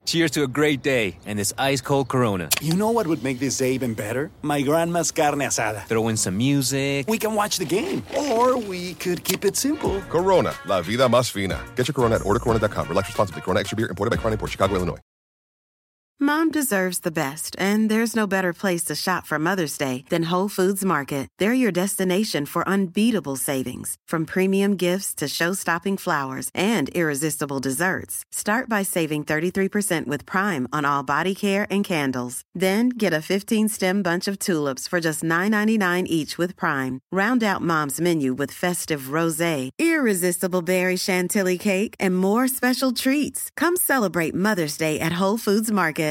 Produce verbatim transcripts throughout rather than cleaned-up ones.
Cheers to a great day and this ice-cold Corona. You know what would make this day even better? My grandma's carne asada. Throw in some music. We can watch the game. Or we could keep it simple. Corona, la vida más fina. Get your Corona at order corona dot com. Relax responsibly. Corona Extra Beer, imported by Crown Imports, Chicago, Illinois. Mom deserves the best, and there's no better place to shop for Mother's Day than Whole Foods Market. They're your destination for unbeatable savings, from premium gifts to show-stopping flowers and irresistible desserts. Start by saving thirty-three percent with Prime on all body care and candles. Then get a fifteen-stem bunch of tulips for just nine ninety-nine each with Prime. Round out Mom's menu with festive rosé, irresistible berry chantilly cake, and more special treats. Come celebrate Mother's Day at Whole Foods Market.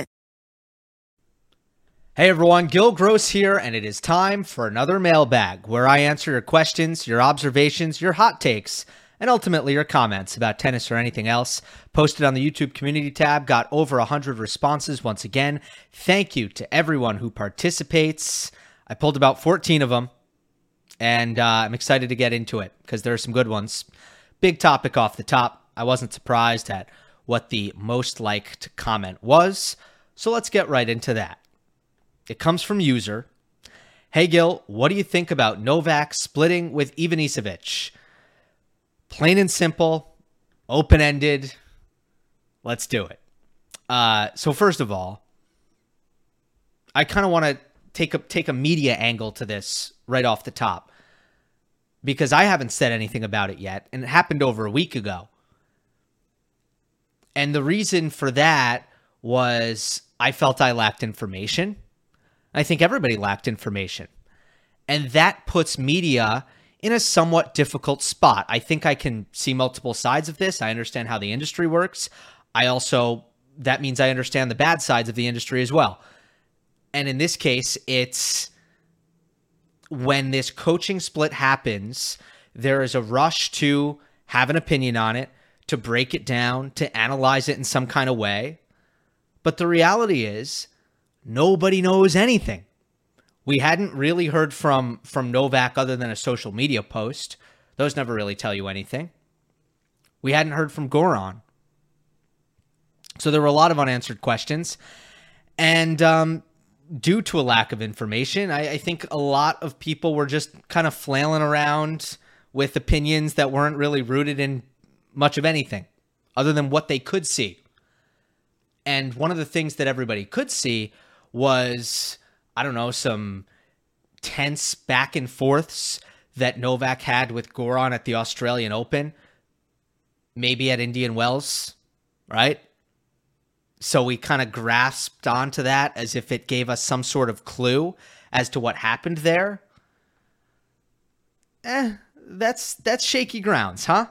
Hey everyone, Gil Gross here, and it is time for another mailbag where I answer your questions, your observations, your hot takes, and ultimately your comments about tennis or anything else. Posted on the YouTube community tab, got over one hundred responses once again. Thank you to everyone who participates. I pulled about fourteen of them, and uh, I'm excited to get into it because there are some good ones. Big topic off the top. I wasn't surprised at what the most liked comment was, so let's get right into that. It comes from user. Hey Gil, what do you think about Novak splitting with Ivanisevic? Plain and simple, open-ended. Let's do it. Uh, so first of all, I kind of want to take a take a media angle to this right off the top because I haven't said anything about it yet, and it happened over a week ago. And the reason for that was I felt I lacked information. I think everybody lacked information. And that puts media in a somewhat difficult spot. I think I can see multiple sides of this. I understand how the industry works. I also, that means I understand the bad sides of the industry as well. And in this case, it's when this coaching split happens, there is a rush to have an opinion on it, to break it down, to analyze it in some kind of way. But the reality is, nobody knows anything. We hadn't really heard from, from Novak other than a social media post. Those never really tell you anything. We hadn't heard from Goran. So there were a lot of unanswered questions. And um, due to a lack of information, I, I think a lot of people were just kind of flailing around with opinions that weren't really rooted in much of anything other than what they could see. And one of the things that everybody could see was, I don't know, some tense back and forths that Novak had with Goran at the Australian Open, maybe at Indian Wells, right? So we kind of grasped onto that as if it gave us some sort of clue as to what happened there. Eh, that's that's shaky grounds, huh?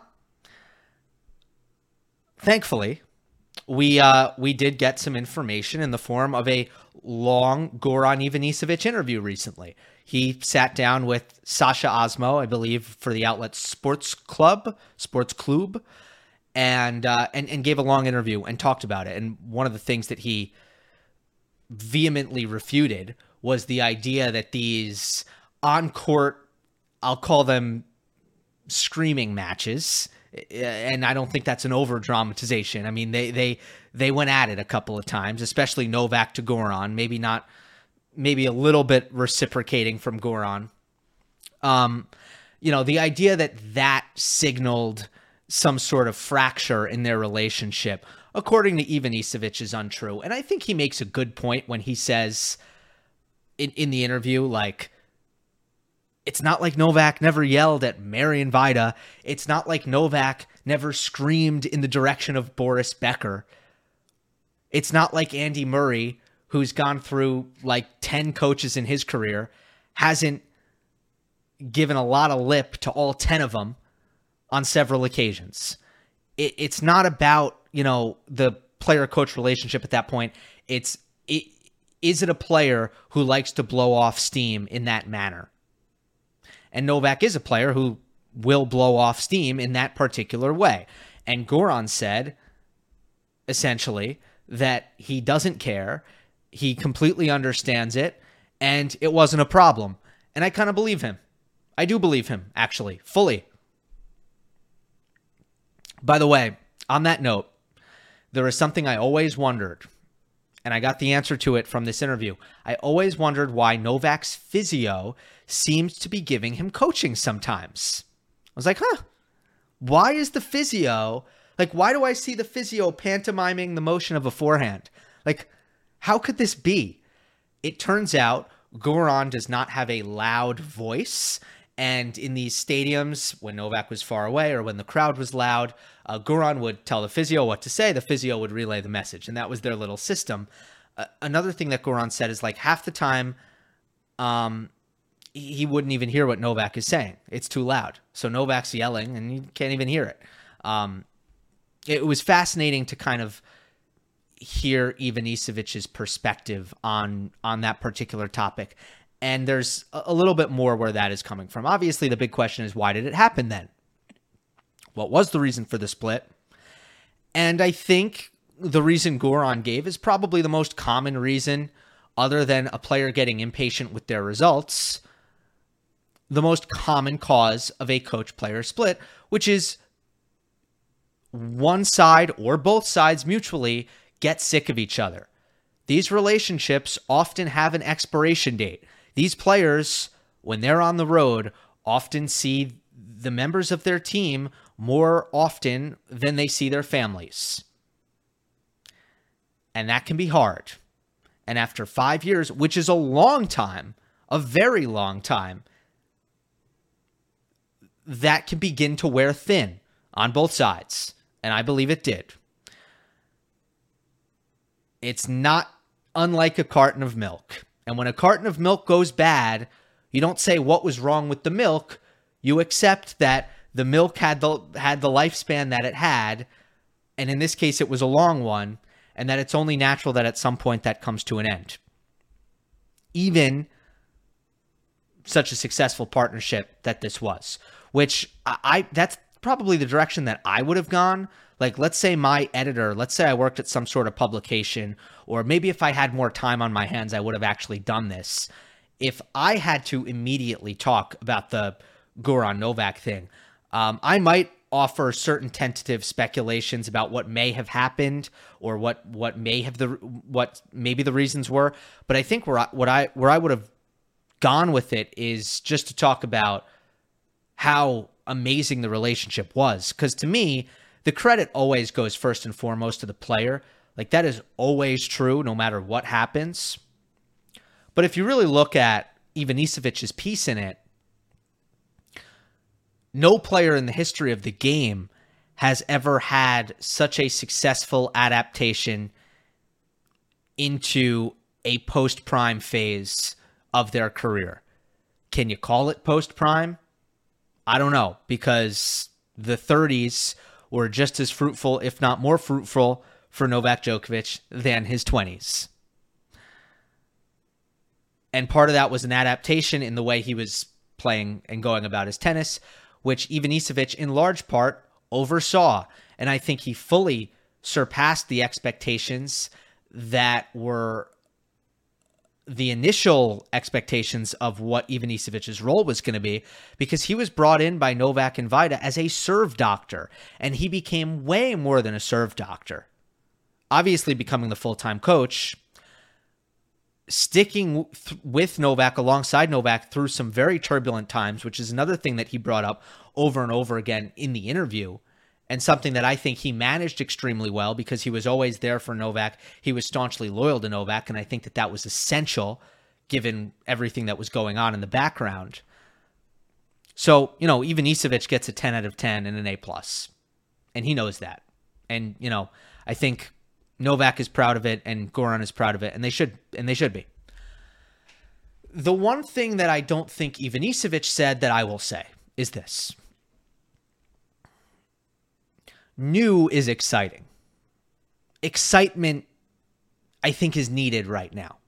Thankfully, we uh, we did get some information in the form of a long Goran Ivanisevic interview recently. He sat down with Sasha Osmo, I believe, for the outlet Sports Club, Sports Club, and, uh, and and gave a long interview and talked about it. And one of the things that he vehemently refuted was the idea that these on-court, I'll call them screaming matches, and I don't think that's an over-dramatization. I mean, they they they went at it a couple of times, especially Novak to Goran. Maybe not, maybe a little bit reciprocating from Goran. Um, you know, the idea that that signaled some sort of fracture in their relationship, according to Ivanisevic, is untrue. And I think he makes a good point when he says in, in the interview, like, it's not like Novak never yelled at Marian Vida. It's not like Novak never screamed in the direction of Boris Becker. It's not like Andy Murray, who's gone through like ten coaches in his career, hasn't given a lot of lip to all ten of them on several occasions. It, it's not about, you know, the player-coach relationship at that point. It's, it, is it a player who likes to blow off steam in that manner? And Novak is a player who will blow off steam in that particular way. And Goran said, essentially, that he doesn't care. He completely understands it, and it wasn't a problem. And I kind of believe him. I do believe him, actually, fully. By the way, on that note, there is something I always wondered, and I got the answer to it from this interview. I always wondered why Novak's physio seems to be giving him coaching sometimes. I was like, huh, why is the physio, like, why do I see the physio pantomiming the motion of a forehand? Like, how could this be? It turns out Goran does not have a loud voice. And in these stadiums, when Novak was far away or when the crowd was loud, uh, Goran would tell the physio what to say. The physio would relay the message. And that was their little system. Uh, another thing that Goran said is like half the time, um, he wouldn't even hear what Novak is saying. It's too loud. So Novak's yelling and you can't even hear it. Um, it was fascinating to kind of hear Ivanisevic's perspective on, on that particular topic. And there's a little bit more where that is coming from. Obviously, the big question is, why did it happen then? What was the reason for the split? And I think the reason Goran gave is probably the most common reason, other than a player getting impatient with their results, the most common cause of a coach-player split, which is one side or both sides mutually get sick of each other. These relationships often have an expiration date. These players, when they're on the road, often see the members of their team more often than they see their families. And that can be hard. And after five years, which is a long time, a very long time, that can begin to wear thin on both sides. And I believe it did. It's not unlike a carton of milk. And when a carton of milk goes bad, you don't say what was wrong with the milk. You accept that the milk had the had the lifespan that it had, and in this case it was a long one, and that it's only natural that at some point that comes to an end. Even such a successful partnership that this was, which I, I that's probably the direction that I would have gone. Like, let's say my editor, let's say I worked at some sort of publication, or maybe if I had more time on my hands, I would have actually done this. If I had to immediately talk about the Goran Novak thing, um, I might offer certain tentative speculations about what may have happened or what what may have the what maybe the reasons were. But I think where I, what I where I would have gone with it is just to talk about how amazing the relationship was, because to me, the credit always goes first and foremost to the player. Like, that is always true no matter what happens. But if you really look at Ivanisevic's piece in it, no player in the history of the game has ever had such a successful adaptation into a post-prime phase of their career. Can you call it post-prime? I don't know, because the thirties were just as fruitful, if not more fruitful, for Novak Djokovic than his twenties. And part of that was an adaptation in the way he was playing and going about his tennis, which Ivanisevic in large part oversaw. And I think he fully surpassed the expectations that were the initial expectations of what Ivanisevic's role was going to be, because he was brought in by Novak and Vaida as a serve doctor, and he became way more than a serve doctor. Obviously becoming the full-time coach, sticking th- with Novak alongside Novak through some very turbulent times, which is another thing that he brought up over and over again in the interview, and something that I think he managed extremely well because he was always there for Novak. He was staunchly loyal to Novak, and I think that that was essential given everything that was going on in the background. So, you know, Ivanisevic gets a ten out of ten and an A plus, and he knows that. And, you know, I think Novak is proud of it and Goran is proud of it, and they should and they should be. The one thing that I don't think Ivanisevic said that I will say is this. New is exciting. Excitement, I think, is needed right now.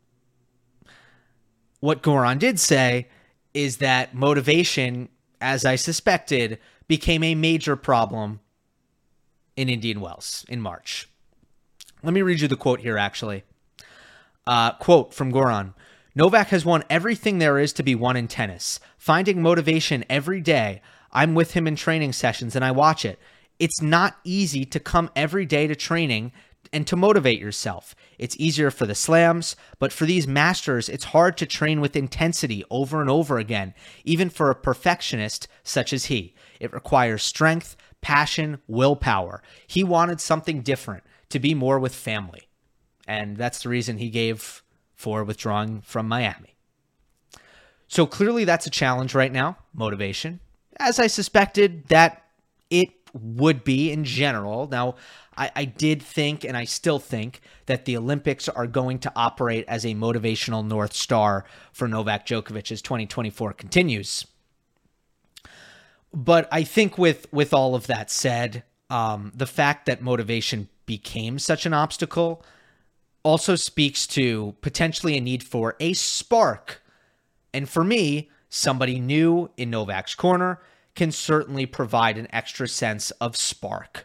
What Goran did say is that motivation, as I suspected, became a major problem in Indian Wells in March. Let me read you the quote here, actually. Uh, quote from Goran. Novak has won everything there is to be won in tennis. Finding motivation every day. I'm with him in training sessions and I watch it. It's not easy to come every day to training and to motivate yourself. It's easier for the slams, but for these masters, it's hard to train with intensity over and over again, even for a perfectionist such as he. It requires strength, passion, willpower. He wanted something different, to be more with family. And that's the reason he gave for withdrawing from Miami. So clearly that's a challenge right now, motivation, as I suspected that it would be in general. Now, I, I did think, and I still think, that the Olympics are going to operate as a motivational North Star for Novak Djokovic as twenty twenty-four continues. But I think with, with all of that said, um, the fact that motivation became such an obstacle also speaks to potentially a need for a spark. And for me, somebody new in Novak's corner can certainly provide an extra sense of spark.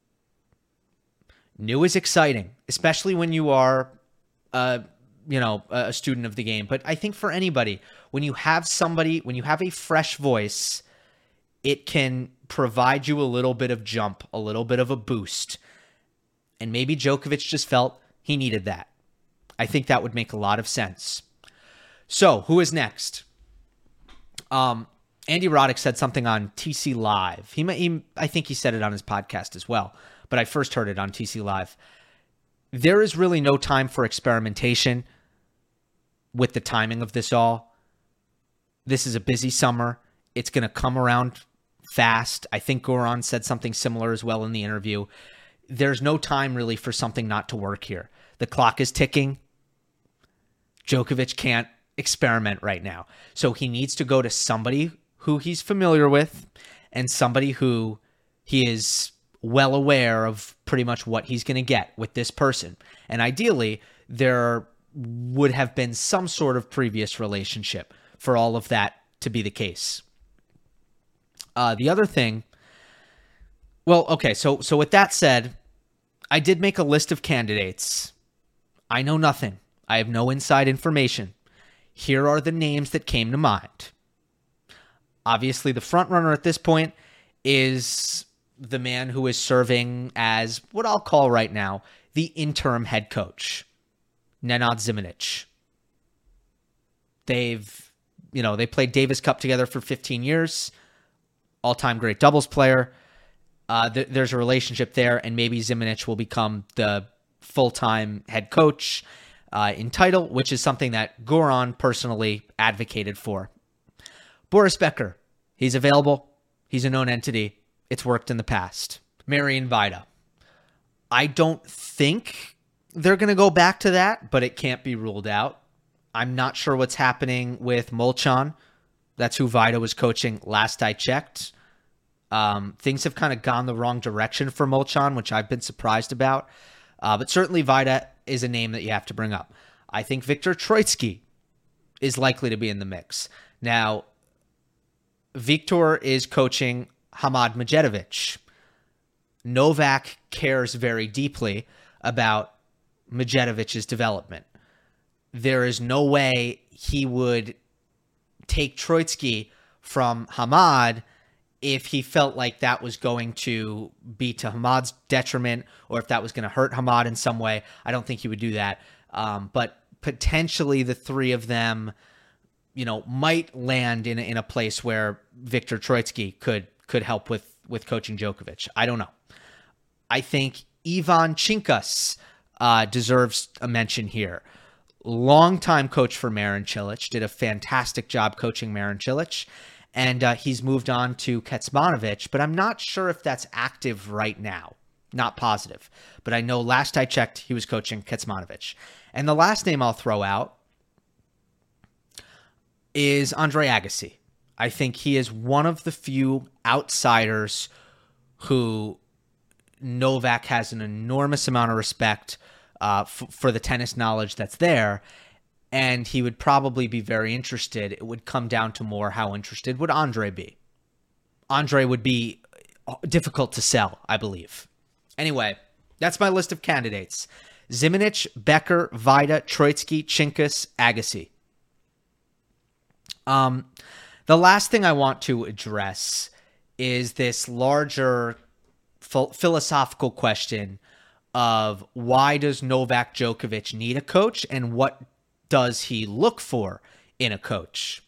New is exciting, especially when you are, uh, you know, a student of the game. But I think for anybody, when you have somebody, when you have a fresh voice, it can provide you a little bit of jump, a little bit of a boost. And maybe Djokovic just felt he needed that. I think that would make a lot of sense. So, who is next? Um, Andy Roddick said something on T C Live. He, he, I think he said it on his podcast as well, but I first heard it on T C Live. There is really no time for experimentation with the timing of this all. This is a busy summer. It's going to come around fast. I think Goran said something similar as well in the interview. There's no time really for something not to work here. The clock is ticking. Djokovic can't experiment right now. So he needs to go to somebody who he's familiar with and somebody who he is well aware of pretty much what he's going to get with this person. And ideally, there would have been some sort of previous relationship for all of that to be the case. Uh, the other thing, well, okay, so so with that said, I did make a list of candidates. I know nothing. I have no inside information. Here are the names that came to mind. Obviously, the front runner at this point is the man who is serving as what I'll call right now the interim head coach, Nenad Zimonjić. They've, you know, they played Davis Cup together for fifteen years, all-time great doubles player. Uh, th- there's a relationship there, and maybe Zimonjić will become the full-time head coach uh, in title, which is something that Goran personally advocated for. Boris Becker, he's available. He's a known entity. It's worked in the past. Marian Vida. I don't think they're going to go back to that, but it can't be ruled out. I'm not sure what's happening with Molchan. That's who Vida was coaching last I checked. Um, things have kind of gone the wrong direction for Molchan, which I've been surprised about. Uh, but certainly Vida is a name that you have to bring up. I think Viktor Troicki is likely to be in the mix. Now, Viktor is coaching Hamad Medjedovic. Novak cares very deeply about Medjedovic's development. There is no way he would take Troicki from Hamad if he felt like that was going to be to Hamad's detriment or if that was going to hurt Hamad in some way. I don't think he would do that. Um, but potentially the three of them, you know, might land in a, in a place where Viktor Troicki could could help with, with coaching Djokovic. I don't know. I think Ivan Chinkas uh, deserves a mention here. Longtime coach for Marin Cilic, did a fantastic job coaching Marin Cilic, and uh, he's moved on to Kecmanovic, but I'm not sure if that's active right now. Not positive. But I know last I checked, he was coaching Kecmanovic. And the last name I'll throw out is Andre Agassi. I think he is one of the few outsiders who Novak has an enormous amount of respect uh, f- for the tennis knowledge that's there, and he would probably be very interested. It would come down to more how interested would Andre be. Andre would be difficult to sell, I believe. Anyway, that's my list of candidates. Zimonjić, Becker, Vida, Troicki, Chinkas, Agassi. Um, the last thing I want to address is this larger ph- philosophical question of why does Novak Djokovic need a coach and what does he look for in a coach?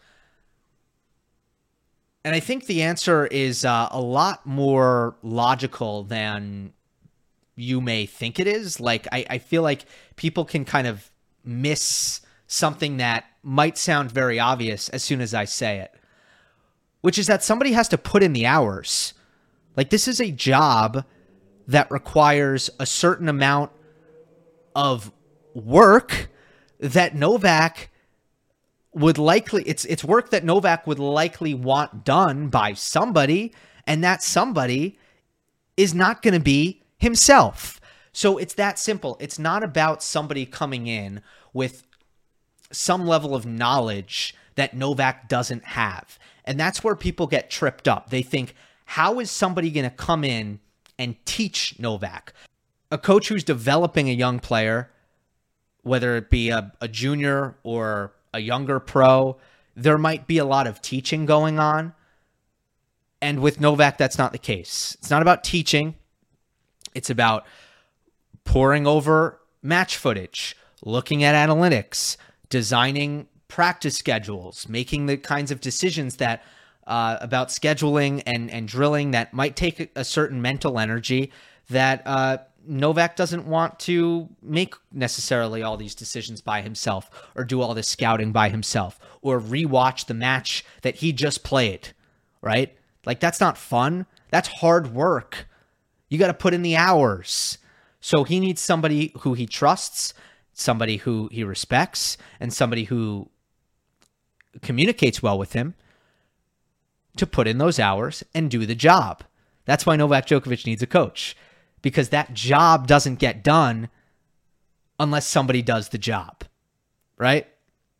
And I think the answer is uh, a lot more logical than you may think it is. Like, I, I feel like people can kind of miss something that might sound very obvious as soon as I say it, which is that somebody has to put in the hours. Like, this is a job that requires a certain amount of work that Novak would likely, it's it's work that Novak would likely want done by somebody, and that somebody is not going to be himself. So it's that simple. It's not about somebody coming in with some level of knowledge that Novak doesn't have. And that's where people get tripped up. They think, how is somebody going to come in and teach Novak? A coach who's developing a young player, whether it be a, a junior or a younger pro, there might be a lot of teaching going on. And with Novak, that's not the case. It's not about teaching. It's about poring over match footage, looking at analytics, designing practice schedules, making the kinds of decisions that uh, about scheduling and, and drilling that might take a, a certain mental energy that uh, Novak doesn't want to make necessarily all these decisions by himself or do all this scouting by himself or rewatch the match that he just played, right? Like, that's not fun. That's hard work. You got to put in the hours. So he needs somebody who he trusts, somebody who he respects, and somebody who communicates well with him to put in those hours and do the job. That's why Novak Djokovic needs a coach, because that job doesn't get done unless somebody does the job, right?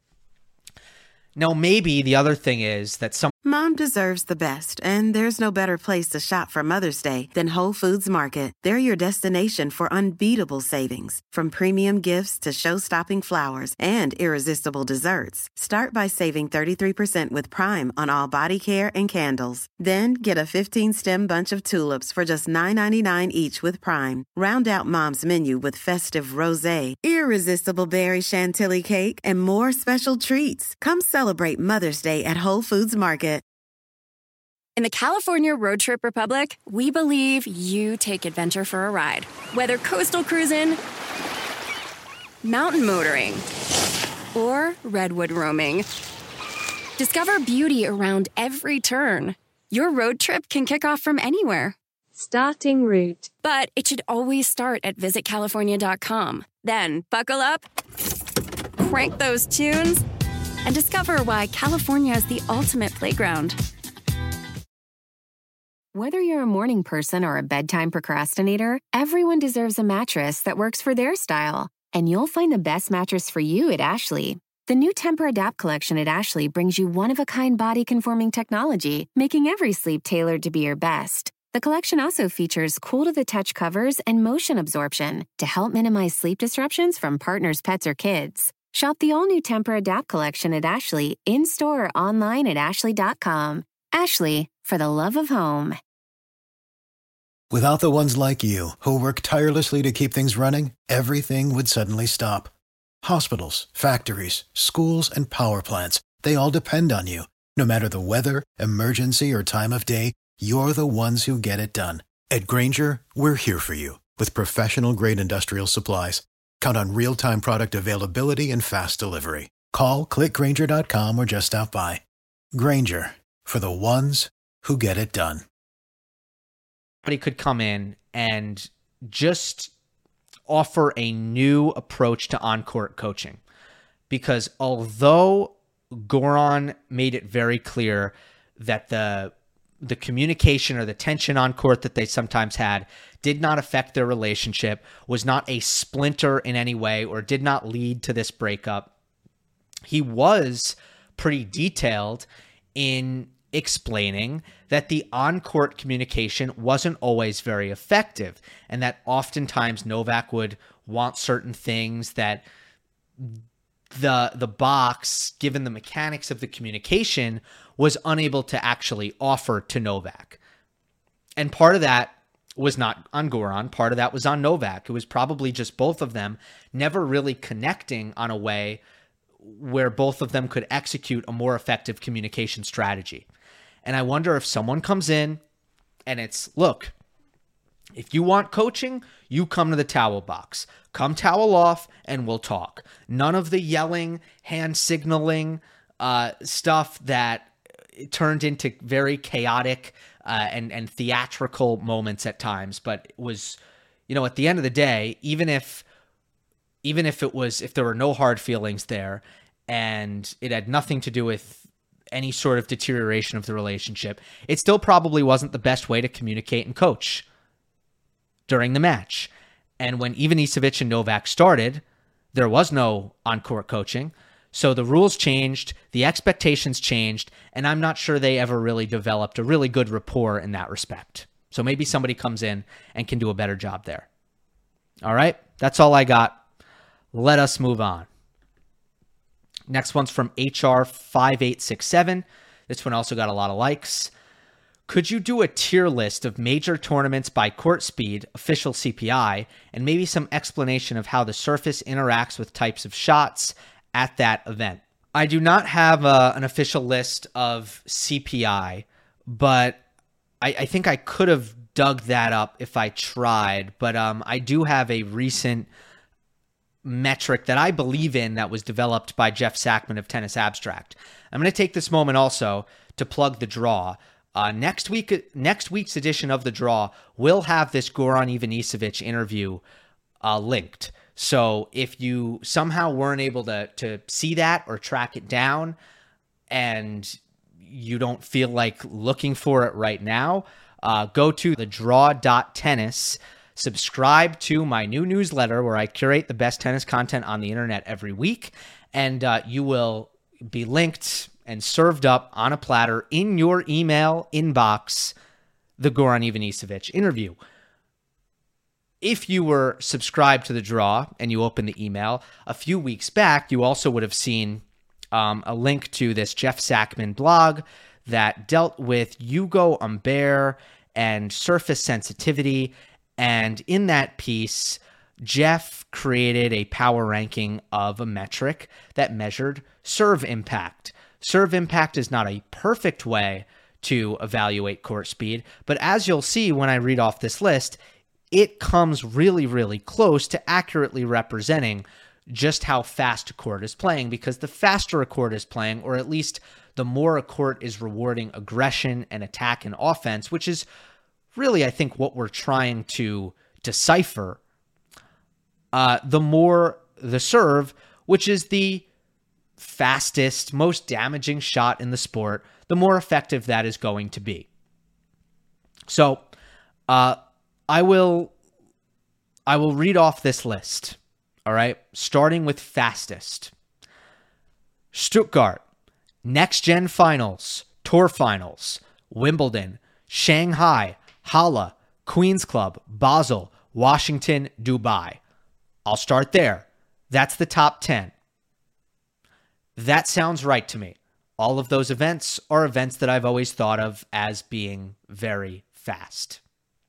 Now, maybe the other thing is that some Mom deserves the best, and there's no better place to shop for Mother's Day than Whole Foods Market. They're your destination for unbeatable savings, from premium gifts to show-stopping flowers and irresistible desserts. Start by saving thirty-three percent with Prime on all body care and candles. Then get a fifteen-stem bunch of tulips for just nine ninety-nine each with Prime. Round out Mom's menu with festive rosé, irresistible berry chantilly cake, and more special treats. Come celebrate Mother's Day at Whole Foods Market. In the California Road Trip Republic, we believe you take adventure for a ride. Whether coastal cruising, mountain motoring, or redwood roaming, discover beauty around every turn. Your road trip can kick off from anywhere. Starting route. But it should always start at visit california dot com. Then buckle up, crank those tunes, and discover why California is the ultimate playground. Whether you're a morning person or a bedtime procrastinator, everyone deserves a mattress that works for their style. And you'll find the best mattress for you at Ashley. The new Temper-Adapt collection at Ashley brings you one-of-a-kind body-conforming technology, making every sleep tailored to be your best. The collection also features cool-to-the-touch covers and motion absorption to help minimize sleep disruptions from partners, pets, or kids. Shop the all-new Temper-Adapt collection at Ashley, in-store or online at ashley dot com. Ashley, for the love of home. Without the ones like you, who work tirelessly to keep things running, everything would suddenly stop. Hospitals, factories, schools, and power plants, they all depend on you. No matter the weather, emergency, or time of day, you're the ones who get it done. At Grainger, we're here for you with professional-grade industrial supplies. Count on real-time product availability and fast delivery. Call, click Grainger dot com, or just stop by. Grainger, for the ones who get it done. Somebody could come in and just offer a new approach to on-court coaching. Because although Goran made it very clear that the the communication or the tension on court that they sometimes had did not affect their relationship, was not a splinter in any way, or did not lead to this breakup, he was pretty detailed in explaining that the on-court communication wasn't always very effective, and that oftentimes Novak would want certain things that the the box, given the mechanics of the communication, was unable to actually offer to Novak. And part of that was not on Goran. Part of that was on Novak. It was probably just both of them never really connecting on a way where both of them could execute a more effective communication strategy. And I wonder if someone comes in and it's, look, if you want coaching, you come to the towel box. Come towel off and we'll talk. None of the yelling, hand signaling uh, stuff that turned into very chaotic uh, and, and theatrical moments at times. But it was, you know, at the end of the day, even if even if it was, if there were no hard feelings there and it had nothing to do with any sort of deterioration of the relationship, it still probably wasn't the best way to communicate and coach during the match. And when Ivanisevic and Novak started, there was no on-court coaching. So the rules changed, the expectations changed, and I'm not sure they ever really developed a really good rapport in that respect. So maybe somebody comes in and can do a better job there. All right, that's all I got. Let us move on. Next one's from H R five eight six seven. This one also got a lot of likes. Could you do a tier list of major tournaments by court speed, official C P I, and maybe some explanation of how the surface interacts with types of shots at that event? I do not have a, an official list of C P I, but I, I think I could have dug that up if I tried. But um, I do have a recent metric that I believe in that was developed by Jeff Sackman of Tennis Abstract. I'm going to take this moment also to plug the draw. Uh, next week, next week's edition of The Draw will have this Goran Ivanisevic interview uh, linked. So if you somehow weren't able to, to see that or track it down and you don't feel like looking for it right now, uh, go to the draw dot tennis, subscribe to my new newsletter where I curate the best tennis content on the internet every week, and uh, you will be linked and served up on a platter in your email inbox, the Goran Ivanisevic interview. If you were subscribed to The Draw and you opened the email, a few weeks back, you also would have seen um, a link to this Jeff Sackman blog that dealt with Hugo Humbert and surface sensitivity. And in that piece, Jeff created a power ranking of a metric that measured serve impact. Serve impact is not a perfect way to evaluate court speed, but as you'll see when I read off this list, it comes really, really close to accurately representing just how fast a court is playing, because the faster a court is playing, or at least the more a court is rewarding aggression and attack and offense, which is really, I think, what we're trying to decipher, uh, the more the serve, which is the fastest, most damaging shot in the sport, the more effective that is going to be. So uh, I will I will read off this list, all right, starting with fastest. Stuttgart, Next Gen Finals, Tour Finals, Wimbledon, Shanghai, Halle, Queen's Club, Basel, Washington, Dubai. I'll start there. That's the top ten. That sounds right to me. All of those events are events that I've always thought of as being very fast.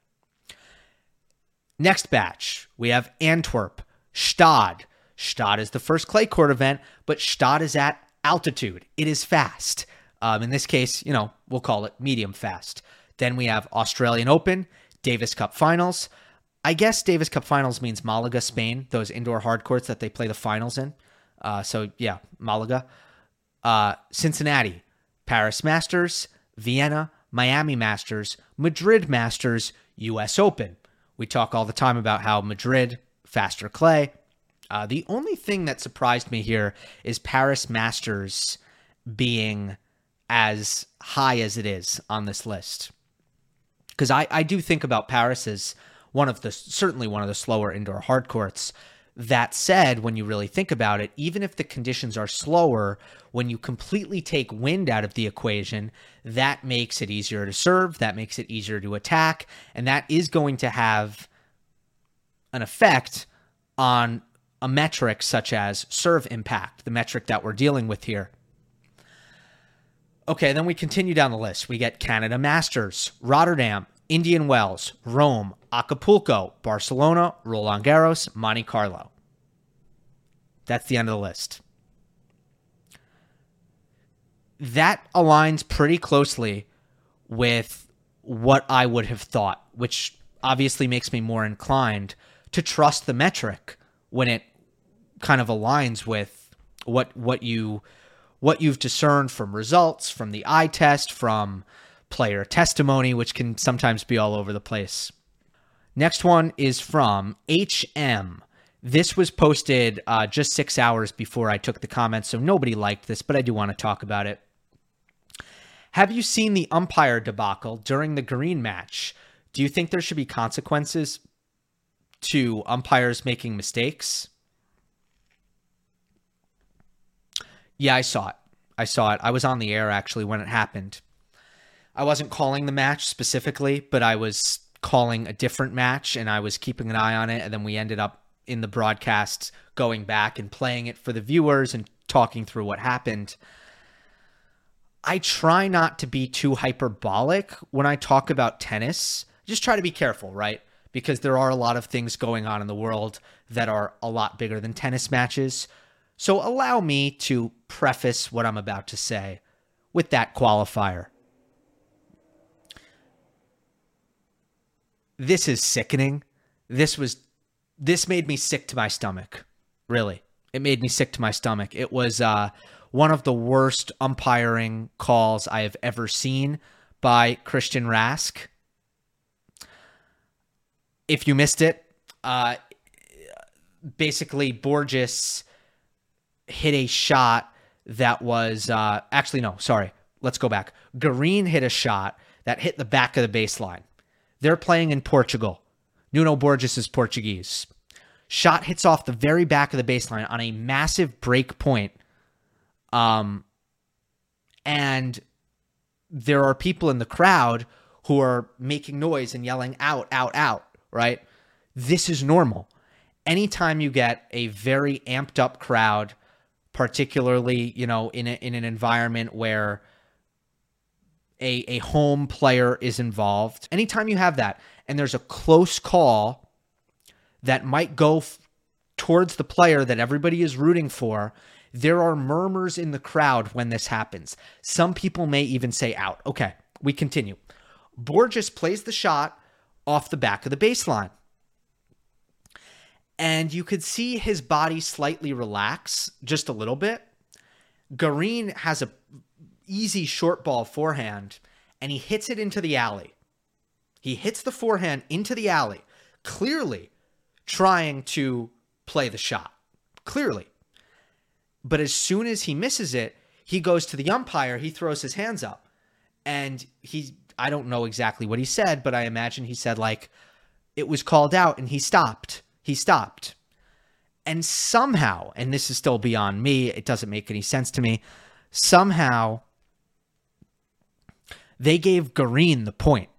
Next batch, we have Antwerp, Stade. Stade is the first clay court event, but Stade is at altitude. It is fast. Um, in this case, you know, we'll call it medium fast. Then we have Australian Open, Davis Cup Finals. I guess Davis Cup Finals means Malaga, Spain, those indoor hard courts that they play the finals in. Uh, so, yeah, Malaga. Uh, Cincinnati, Paris Masters, Vienna, Miami Masters, Madrid Masters, U S Open. We talk all the time about how Madrid, faster clay. Uh, the only thing that surprised me here is Paris Masters being as high as it is on this list. Because I, I do think about Paris as one of the, certainly one of the slower indoor hard courts. That said, when you really think about it, even if the conditions are slower, when you completely take wind out of the equation, that makes it easier to serve, that makes it easier to attack, and that is going to have an effect on a metric such as serve impact, the metric that we're dealing with here. Okay, then we continue down the list. We get Canada Masters, Rotterdam, Indian Wells, Rome, Acapulco, Barcelona, Roland Garros, Monte Carlo. That's the end of the list. That aligns pretty closely with what I would have thought, which obviously makes me more inclined to trust the metric when it kind of aligns with what what you what you've discerned from results, from the eye test, from player testimony, which can sometimes be all over the place. Next one is from H M. This was posted uh, just six hours before I took the comments, so nobody liked this, but I do want to talk about it. Have you seen the umpire debacle during the Green match? Do you think there should be consequences to umpires making mistakes? Yeah, I saw it. I saw it. I was on the air, actually, when it happened. I wasn't calling the match specifically, but I was calling a different match, and I was keeping an eye on it, and then we ended up in the broadcast going back and playing it for the viewers and talking through what happened. I try not to be too hyperbolic when I talk about tennis. Just try to be careful, right? Because there are a lot of things going on in the world that are a lot bigger than tennis matches. So allow me to preface what I'm about to say with that qualifier. This is sickening. This was, this made me sick to my stomach. Really. It made me sick to my stomach. It was uh, one of the worst umpiring calls I have ever seen by Christian Rask. If you missed it, uh, basically Borges hit a shot that was, uh, actually no, sorry. Let's go back. Garin hit a shot that hit the back of the baseline. They're playing in Portugal. Nuno Borges is Portuguese. Shot hits off the very back of the baseline on a massive break point. Um, and there are people in the crowd who are making noise and yelling out, out, out, right? This is normal. Anytime you get a very amped up crowd, particularly, you know, in a, in an environment where A, a home player is involved. Anytime you have that and there's a close call that might go f- towards the player that everybody is rooting for, there are murmurs in the crowd when this happens. Some people may even say out. Okay, we continue. Borges plays the shot off the back of the baseline. And you could see his body slightly relax just a little bit. Garin has a easy short ball forehand, and he hits it into the alley. He hits the forehand into the alley, clearly trying to play the shot. Clearly. But as soon as he misses it, he goes to the umpire, he throws his hands up. And he, I don't know exactly what he said, but I imagine he said, like, it was called out, and he stopped. He stopped. And somehow, and this is still beyond me, it doesn't make any sense to me, somehow they gave Garin the point.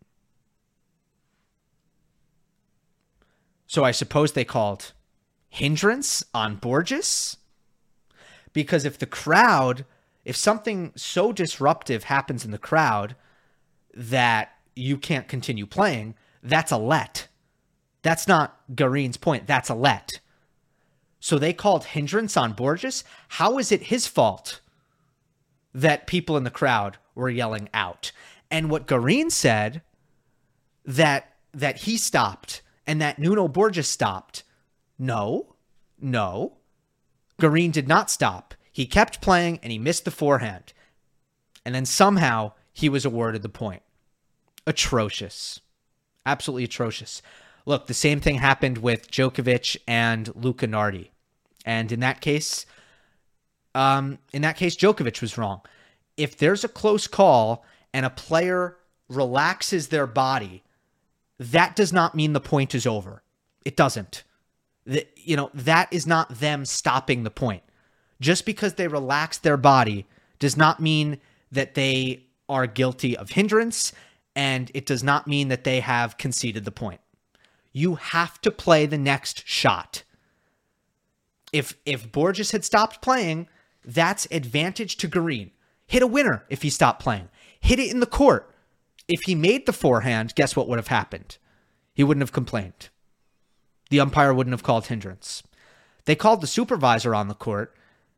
So I suppose they called hindrance on Borges? Because if the crowd, if something so disruptive happens in the crowd that you can't continue playing, that's a let. That's not Garin's point. That's a let. So they called hindrance on Borges. How is it his fault that people in the crowd were yelling out? And what Garin said, that that he stopped and that Nuno Borges stopped. No, no. Garin did not stop. He kept playing and he missed the forehand. And then somehow he was awarded the point. Atrocious. Absolutely atrocious. Look, the same thing happened with Djokovic and Luca Nardi. And in that case, um, in that case, Djokovic was wrong. If there's a close call and a player relaxes their body, that does not mean the point is over. It doesn't. The, you know, that is not them stopping the point. Just because they relax their body does not mean that they are guilty of hindrance, and it does not mean that they have conceded the point. You have to play the next shot. If if Borges had stopped playing, that's advantage to Garin. Hit a winner if he stopped playing. Hit it in the court. If he made the forehand, guess what would have happened? He wouldn't have complained. The umpire wouldn't have called hindrance. They called the supervisor on the court.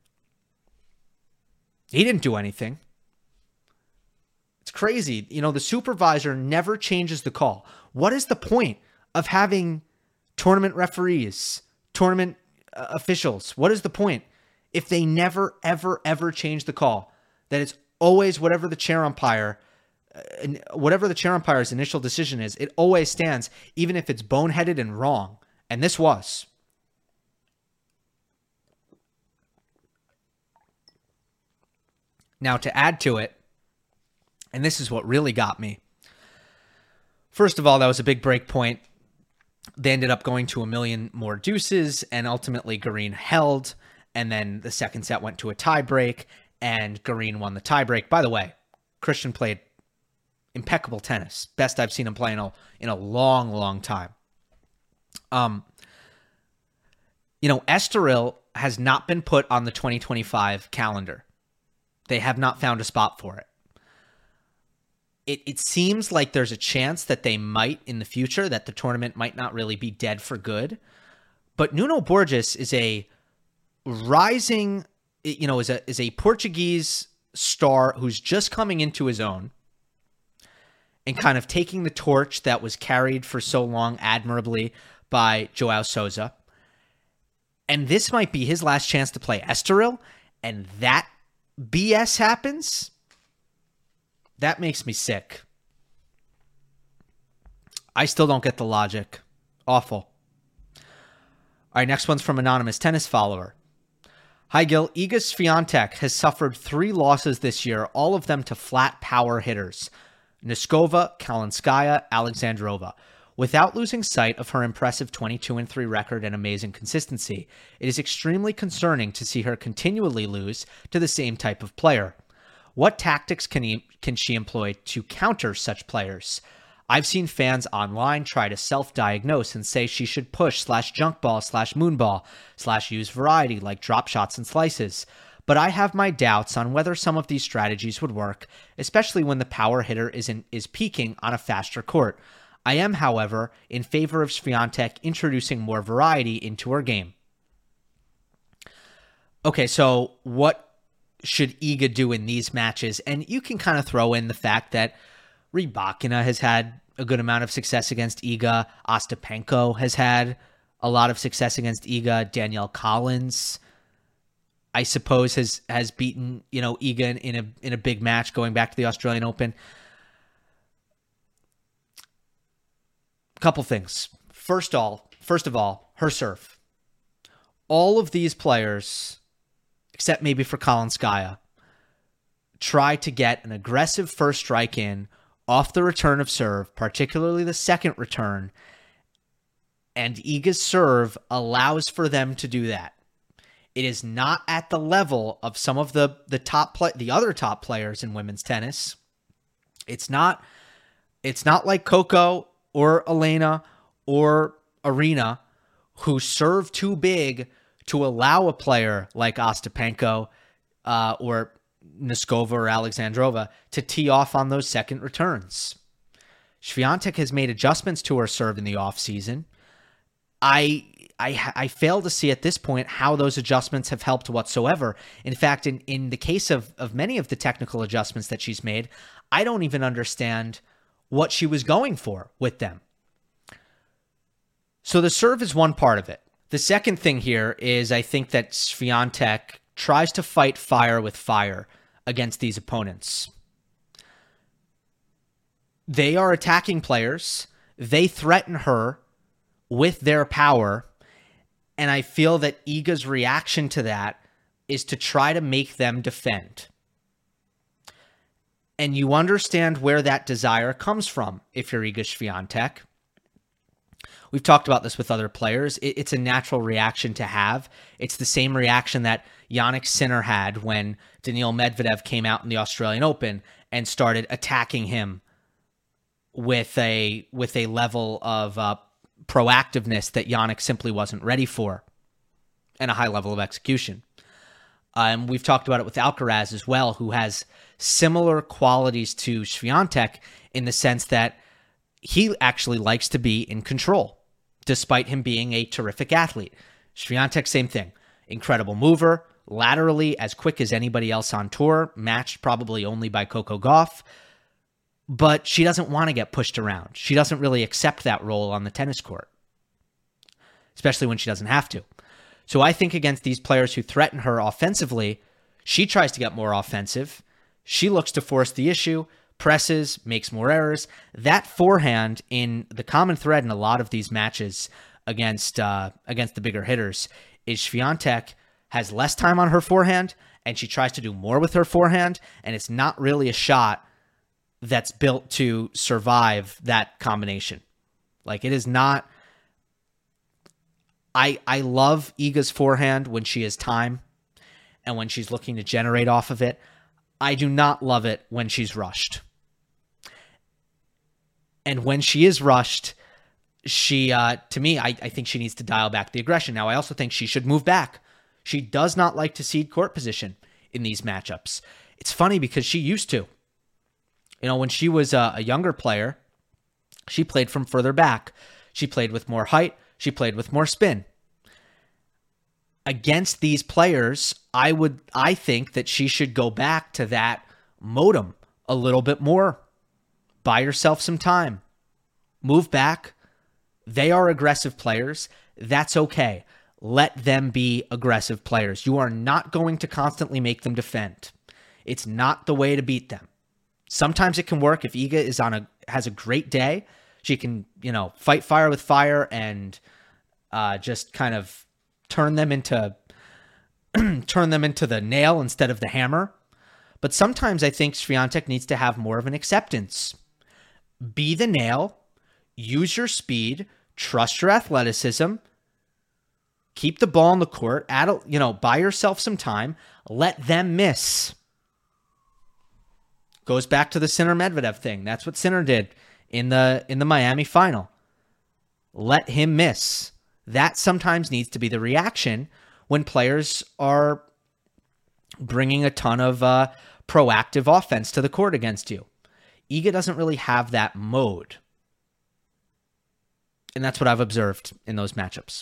He didn't do anything. It's crazy. You know, the supervisor never changes the call. What is the point of having tournament referees, tournament uh, officials? What is the point if they never, ever, ever change the call? That it's always whatever the chair umpire, uh, whatever the chair umpire's initial decision is, it always stands, even if it's boneheaded and wrong. And this was. Now, to add to it, and this is what really got me. First of all, that was a big break point. They ended up going to a million more deuces, and ultimately Garin held, and then the second set went to a tie break, and Garin won the tie break. By the way, Christian played impeccable tennis. Best I've seen him play in a, in a long, long time. Um, you know, Estoril has not been put on the twenty twenty-five calendar. They have not found a spot for it. It it seems like there's a chance that they might in the future, that the tournament might not really be dead for good. But Nuno Borges is a rising, you know, is a is a Portuguese star who's just coming into his own and kind of taking the torch that was carried for so long admirably by Joao Sousa. And this might be his last chance to play Estoril, and that B S happens. That makes me sick. I still don't get the logic. Awful. All right, next one's from Anonymous Tennis Follower. Hi, Gil. Iga Swiatek has suffered three losses this year, all of them to flat power hitters. Noskova, Kalinskaya, Alexandrova. Without losing sight of her impressive twenty-two and three record and amazing consistency, it is extremely concerning to see her continually lose to the same type of player. What tactics can he, can she employ to counter such players? I've seen fans online try to self-diagnose and say she should push slash junk ball slash moonball slash use variety like drop shots and slices. But I have my doubts on whether some of these strategies would work, especially when the power hitter is, in, is peaking on a faster court. I am, however, in favor of Swiatek introducing more variety into her game. Okay, so what should Iga do in these matches? And you can kind of throw in the fact that Rybakina has had a good amount of success against Iga. Ostapenko has had a lot of success against Iga. Danielle Collins, I suppose, has has beaten, you know, Iga in, in a in a big match going back to the Australian Open. Couple things. First all, first of all, her serve. All of these players, except maybe for Kalinskaya, try to get an aggressive first strike in off the return of serve, particularly the second return, and Iga's serve allows for them to do that. It is not at the level of some of the the top play, the other top players in women's tennis. It's not it's not like Coco or Elena or Arena, who serve too big to allow a player like Ostapenko uh, or Noskova or Alexandrova to tee off on those second returns. Swiatek has made adjustments to her serve in the offseason. I, I I fail to see at this point how those adjustments have helped whatsoever. In fact, in, in the case of, of many of the technical adjustments that she's made, I don't even understand what she was going for with them. So the serve is one part of it. The second thing here is I think that Swiatek tries to fight fire with fire against these opponents. They are attacking players. They threaten her with their power. And I feel that Iga's reaction to that is to try to make them defend. And you understand where that desire comes from if you're Iga Swiatek. We've talked about this with other players. It, it's a natural reaction to have. It's the same reaction that Jannik Sinner had when Daniil Medvedev came out in the Australian Open and started attacking him with a with a level of uh, proactiveness that Jannik simply wasn't ready for, and a high level of execution. Uh, and we've talked about it with Alcaraz as well, who has similar qualities to Swiatek in the sense that he actually likes to be in control, despite him being a terrific athlete. Swiatek, same thing. Incredible mover, laterally as quick as anybody else on tour, matched probably only by Coco Gauff. But she doesn't want to get pushed around. She doesn't really accept that role on the tennis court, especially when she doesn't have to. So I think against these players who threaten her offensively, she tries to get more offensive. She looks to force the issue, presses, makes more errors. That forehand, in the common thread in a lot of these matches against uh, against the bigger hitters, is Swiatek has less time on her forehand, and she tries to do more with her forehand, and it's not really a shot that's built to survive that combination. Like, it is not... I, I love Iga's forehand when she has time and when she's looking to generate off of it. I do not love it when she's rushed. And when she is rushed, she, uh, to me, I, I think she needs to dial back the aggression. Now, I also think she should move back. She does not like to cede court position in these matchups. It's funny because she used to. You know, when she was a, a younger player, she played from further back. She played with more height. She played with more spin. Against these players, I would, I think that she should go back to that modem a little bit more. Buy yourself some time. Move back. They are aggressive players. That's okay. Let them be aggressive players. You are not going to constantly make them defend. It's not the way to beat them. Sometimes it can work if Iga is on a has a great day. She can, you know, fight fire with fire and uh, just kind of turn them into turn them into the nail instead of the hammer. But sometimes I think Swiatek needs to have more of an acceptance. Be the nail, use your speed, trust your athleticism, keep the ball in the court, add a, you know, buy yourself some time, let them miss. Goes back to the Sinner-Medvedev thing. That's what Sinner did in the in the Miami final. Let him miss. That sometimes needs to be the reaction when players are bringing a ton of uh, proactive offense to the court against you. Iga doesn't really have that mode. And that's what I've observed in those matchups.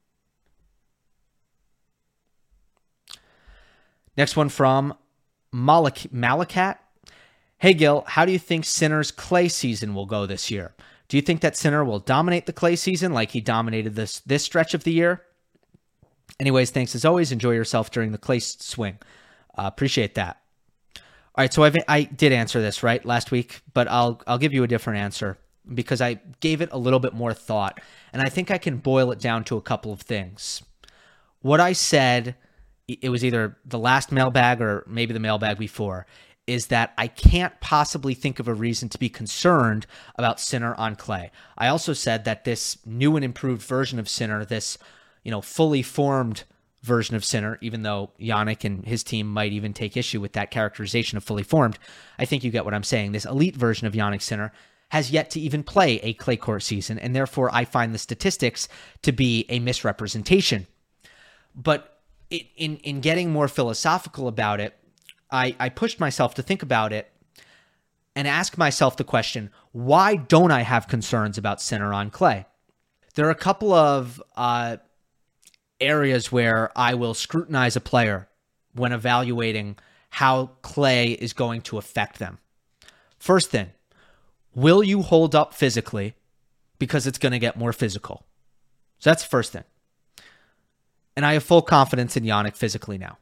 Next one from Malak- Malakat. Hey, Gil, how do you think Sinner's clay season will go this year? Do you think that Sinner will dominate the clay season like he dominated this this stretch of the year? Anyways, thanks as always. Enjoy yourself during the clay swing. Uh, appreciate that. All right, so I've, I did answer this, right, last week, but I'll I'll give you a different answer because I gave it a little bit more thought, and I think I can boil it down to a couple of things. What I said, it was either the last mailbag or maybe the mailbag before, is that I can't possibly think of a reason to be concerned about Sinner on clay. I also said that this new and improved version of Sinner, this, you know, fully formed version of Sinner, even though Jannik and his team might even take issue with that characterization of fully formed, I think you get what I'm saying. This elite version of Jannik Sinner has yet to even play a clay court season, and therefore I find the statistics to be a misrepresentation. But it, in, in getting more philosophical about it, I, I pushed myself to think about it and ask myself the question, why don't I have concerns about Sinner on clay? There are a couple of uh, areas where I will scrutinize a player when evaluating how clay is going to affect them. First thing, will you hold up physically because it's going to get more physical? So that's the first thing. And I have full confidence in Jannik physically now.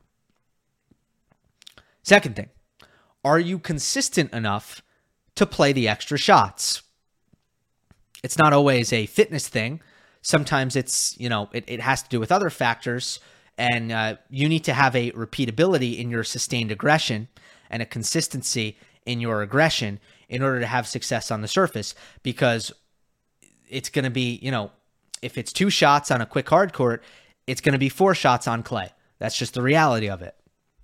Second thing, are you consistent enough to play the extra shots? It's not always a fitness thing. Sometimes it's, you know, it, it has to do with other factors, and uh, you need to have a repeatability in your sustained aggression and a consistency in your aggression in order to have success on the surface, because it's going to be, you know, if it's two shots on a quick hard court, it's going to be four shots on clay. That's just the reality of it.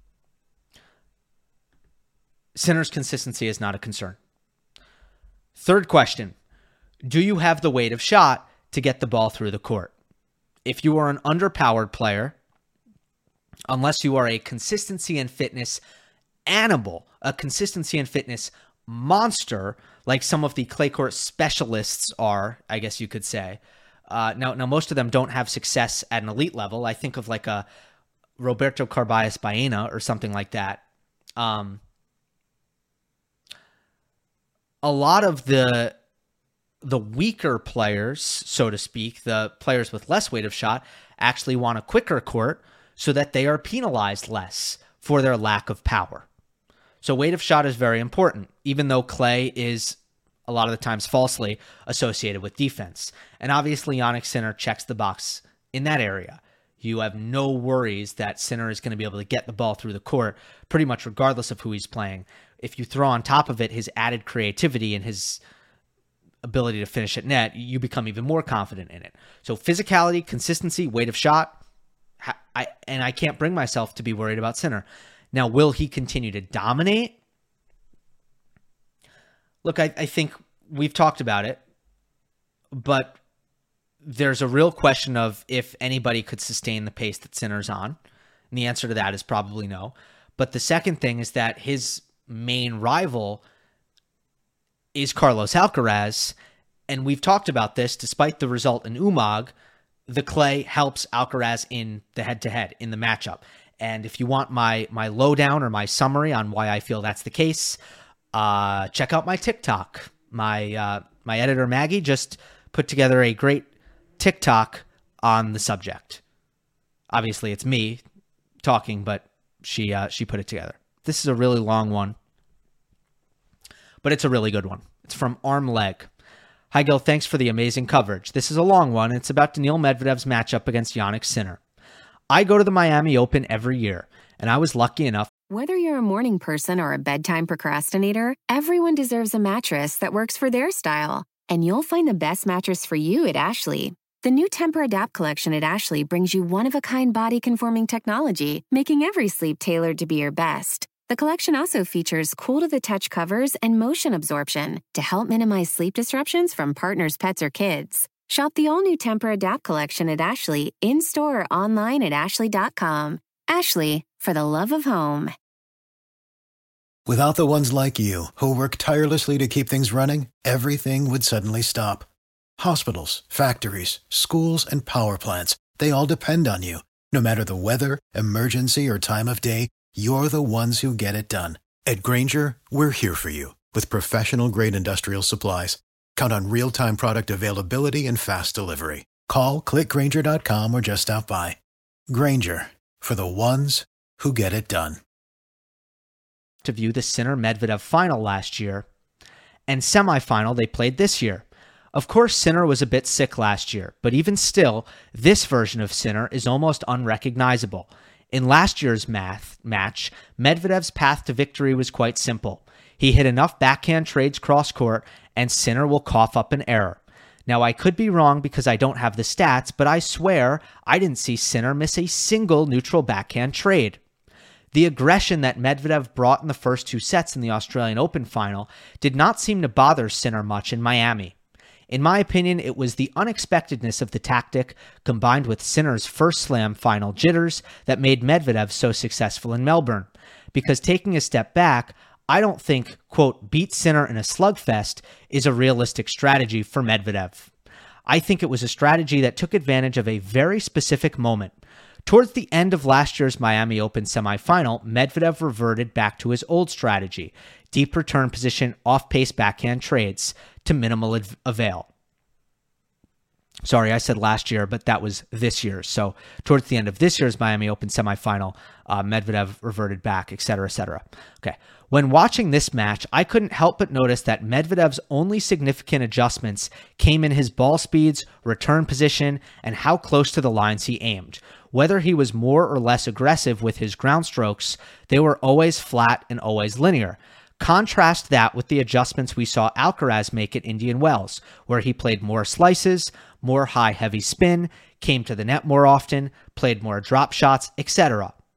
Sinner's consistency is not a concern. Third question, do you have the weight of shot to get the ball through the court? If you are an underpowered player, unless you are a consistency and fitness animal, a consistency and fitness monster, like some of the clay court specialists are, I guess you could say. Uh, now, now, most of them don't have success at an elite level. I think of like a Roberto Carballes Baena or something like that. Um, a lot of the the weaker players, so to speak, the players with less weight of shot, actually want a quicker court so that they are penalized less for their lack of power. So weight of shot is very important, even though clay is a lot of the times falsely associated with defense. And obviously Jannik Sinner checks the box in that area. You have no worries that Sinner is going to be able to get the ball through the court pretty much regardless of who he's playing. If you throw on top of it his added creativity and his ability to finish at net, you become even more confident in it. So physicality, consistency, weight of shot, I, and I can't bring myself to be worried about Sinner. Now, will he continue to dominate? Look, I, I think we've talked about it, but there's a real question of if anybody could sustain the pace that Sinner's on. And the answer to that is probably no. But the second thing is that his main rival is Carlos Alcaraz. And we've talked about this. Despite the result in Umag, the clay helps Alcaraz in the head-to-head, in the matchup. And if you want my my lowdown or my summary on why I feel that's the case, uh, check out my TikTok. My uh, my editor, Maggie, just put together a great TikTok on the subject. Obviously, it's me talking, but she uh, she put it together. This is a really long one, but it's a really good one. It's from Arm Leg. Hi, Gil. Thanks for the amazing coverage. This is a long one. It's about Daniil Medvedev's matchup against Jannik Sinner. I go to the Miami Open every year, and I was lucky enough. Whether you're a morning person or a bedtime procrastinator, everyone deserves a mattress that works for their style. And you'll find the best mattress for you at Ashley. The new Temper-Adapt collection at Ashley brings you one-of-a-kind body-conforming technology, making every sleep tailored to be your best. The collection also features cool-to-the-touch covers and motion absorption to help minimize sleep disruptions from partners, pets, or kids. Shop the all-new Temper-Adapt collection at Ashley, in-store or online at ashley dot com. Ashley, for the love of home. Without the ones like you, who work tirelessly to keep things running, everything would suddenly stop. Hospitals, factories, schools, and power plants, they all depend on you. No matter the weather, emergency, or time of day, you're the ones who get it done. At Grainger, we're here for you with professional-grade industrial supplies. Count on real-time product availability and fast delivery. Call, click Grainger dot com, or just stop by. Grainger, for the ones who get it done. To view the Sinner-Medvedev final last year, and semifinal they played this year. Of course, Sinner was a bit sick last year, but even still, this version of Sinner is almost unrecognizable. In last year's math match, Medvedev's path to victory was quite simple. He hit enough backhand trades cross-court, and Sinner will cough up an error. Now, I could be wrong because I don't have the stats, but I swear I didn't see Sinner miss a single neutral backhand trade. The aggression that Medvedev brought in the first two sets in the Australian Open final did not seem to bother Sinner much in Miami. In my opinion, it was the unexpectedness of the tactic combined with Sinner's first slam final jitters that made Medvedev so successful in Melbourne. Because taking a step back, I don't think, quote, beat Sinner in a slugfest is a realistic strategy for Medvedev. I think it was a strategy that took advantage of a very specific moment. Towards the end of last year's Miami Open semifinal, Medvedev reverted back to his old strategy, deep return position, off-pace backhand trades, to minimal avail. Sorry, I said last year, but that was this year. So towards the end of this year's Miami Open semifinal, uh, Medvedev reverted back, et cetera, et cetera. Okay. When watching this match, I couldn't help but notice that Medvedev's only significant adjustments came in his ball speeds, return position, and how close to the lines he aimed. Whether he was more or less aggressive with his ground strokes, they were always flat and always linear. Contrast that with the adjustments we saw Alcaraz make at Indian Wells, where he played more slices, more high heavy spin, came to the net more often, played more drop shots, et cetera.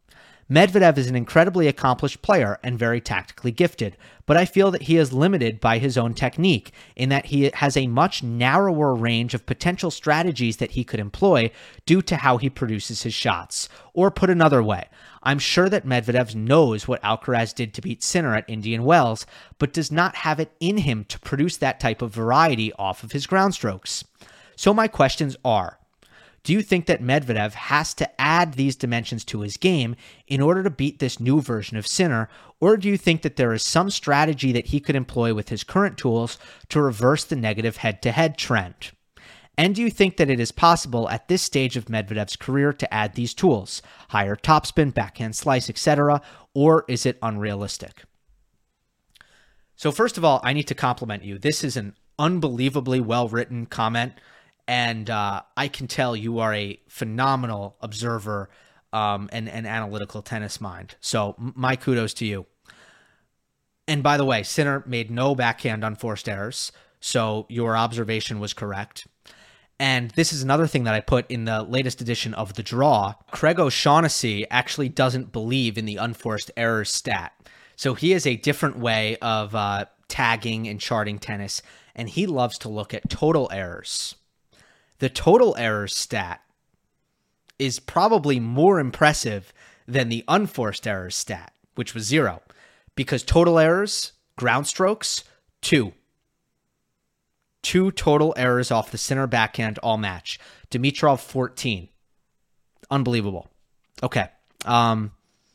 Medvedev is an incredibly accomplished player and very tactically gifted, but I feel that he is limited by his own technique in that he has a much narrower range of potential strategies that he could employ due to how he produces his shots. Or put another way, I'm sure that Medvedev knows what Alcaraz did to beat Sinner at Indian Wells, but does not have it in him to produce that type of variety off of his ground strokes. So my questions are, do you think that Medvedev has to add these dimensions to his game in order to beat this new version of Sinner, or do you think that there is some strategy that he could employ with his current tools to reverse the negative head-to-head trend? And do you think that it is possible at this stage of Medvedev's career to add these tools, higher topspin, backhand slice, et cetera, or is it unrealistic? So first of all, I need to compliment you. This is an unbelievably well-written comment. And uh, I can tell you are a phenomenal observer um, and, and analytical tennis mind. So my kudos to you. And by the way, Sinner made no backhand unforced errors. So your observation was correct. And this is another thing that I put in the latest edition of The Draw. Craig O'Shaughnessy actually doesn't believe in the unforced errors stat. So he has a different way of uh, tagging and charting tennis. And he loves to look at total errors. The total errors stat is probably more impressive than the unforced errors stat, which was zero, because total errors, ground strokes, two. Two total errors off the Sinner backhand all match. Dimitrov, fourteen. Unbelievable. Okay. Um,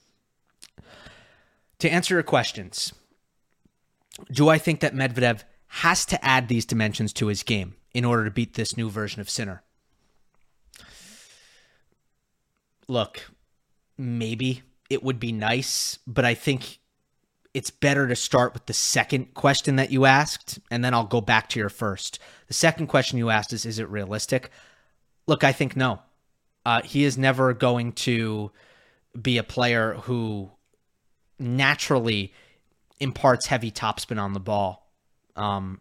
to answer your questions, do I think that Medvedev has to add these dimensions to his game in order to beat this new version of Sinner? Look, maybe it would be nice, but I think it's better to start with the second question that you asked, and then I'll go back to your first. The second question you asked is, is it realistic? Look, I think no. Uh, he is never going to be a player who naturally imparts heavy topspin on the ball. Um,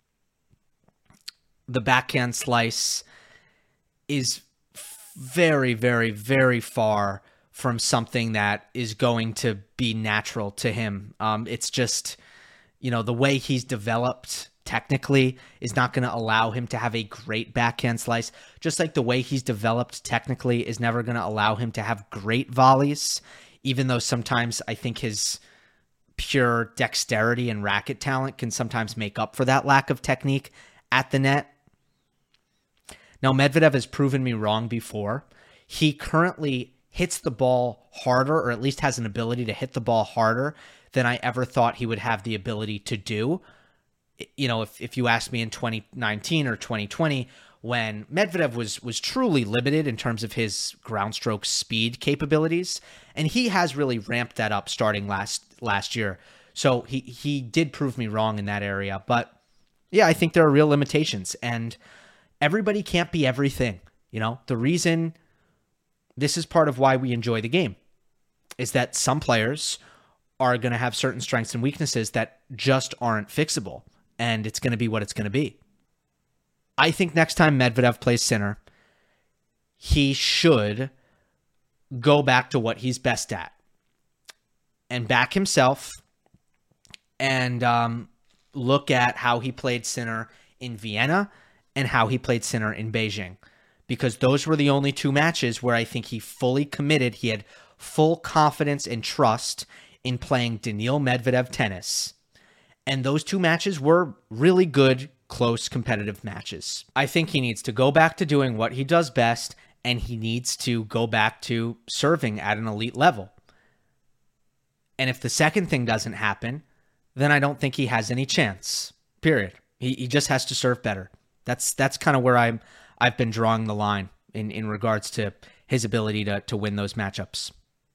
the backhand slice is very, very, very far from something that is going to be natural to him. Um, it's just, you know, the way he's developed technically is not going to allow him to have a great backhand slice, just like the way he's developed technically is never going to allow him to have great volleys, even though sometimes I think his pure dexterity and racket talent can sometimes make up for that lack of technique at the net. Now, Medvedev has proven me wrong before. He currently hits the ball harder, or at least has an ability to hit the ball harder than I ever thought he would have the ability to do. You know, if, if you asked me in twenty nineteen or twenty twenty, when Medvedev was was truly limited in terms of his ground stroke speed capabilities, and he has really ramped that up starting last last year. So he, he did prove me wrong in that area. But yeah, I think there are real limitations, and everybody can't be everything. You know, the reason this is part of why we enjoy the game is that some players are going to have certain strengths and weaknesses that just aren't fixable, and it's going to be what it's going to be. I think next time Medvedev plays Sinner, he should go back to what he's best at and back himself and um, look at how he played Sinner in Vienna and how he played Sinner in Beijing, because those were the only two matches where I think he fully committed. He had full confidence and trust in playing Daniil Medvedev tennis. And those two matches were really good, close, competitive matches. I think he needs to go back to doing what he does best, and he needs to go back to serving at an elite level. And if the second thing doesn't happen, then I don't think he has any chance, period. He, he just has to serve better. That's that's kind of where I'm I've been drawing the line in, in regards to his ability to, to win those matchups.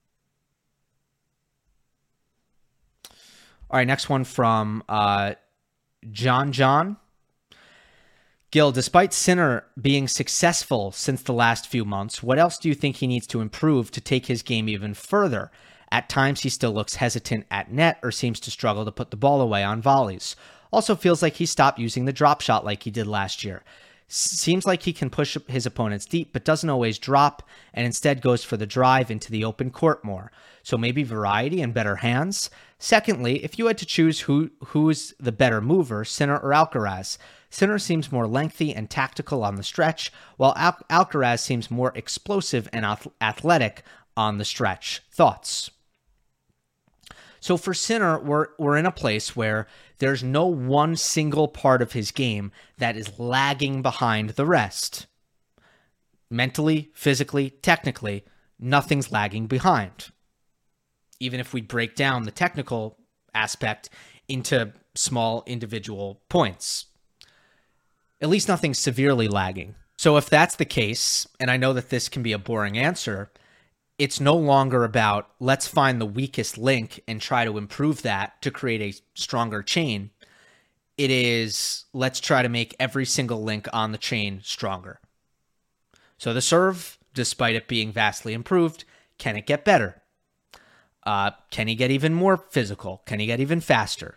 All right, next one from uh, John John. Gil, despite Sinner being successful since the last few months, what else do you think he needs to improve to take his game even further? At times, he still looks hesitant at net or seems to struggle to put the ball away on volleys. Also feels like he stopped using the drop shot like he did last year. Seems like he can push his opponents deep, but doesn't always drop, and instead goes for the drive into the open court more. So maybe variety and better hands. Secondly, if you had to choose who who's the better mover, Sinner or Alcaraz, Sinner seems more lengthy and tactical on the stretch, while Al- Alcaraz seems more explosive and ath- athletic on the stretch. Thoughts? So for Sinner, we're we're in a place where there's no one single part of his game that is lagging behind the rest. Mentally, physically, technically, nothing's lagging behind. Even if we break down the technical aspect into small individual points. At least nothing's severely lagging. So if that's the case, and I know that this can be a boring answer, it's no longer about let's find the weakest link and try to improve that to create a stronger chain. It is let's try to make every single link on the chain stronger. So the serve, despite it being vastly improved, can it get better? Uh, can he get even more physical? Can he get even faster?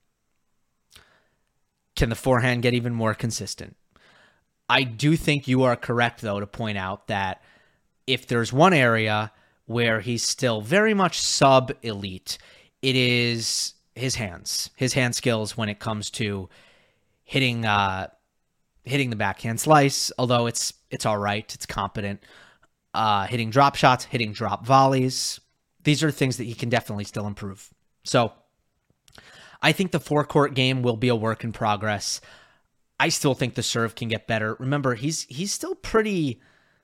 Can the forehand get even more consistent? I do think you are correct, though, to point out that if there's one area where he's still very much sub-elite, it is his hands. His hand skills when it comes to hitting uh, hitting the backhand slice, although it's it's all right, it's competent. Uh, hitting drop shots, hitting drop volleys. These are things that he can definitely still improve. So I think the forecourt game will be a work in progress. I still think the serve can get better. Remember, he's he's still pretty...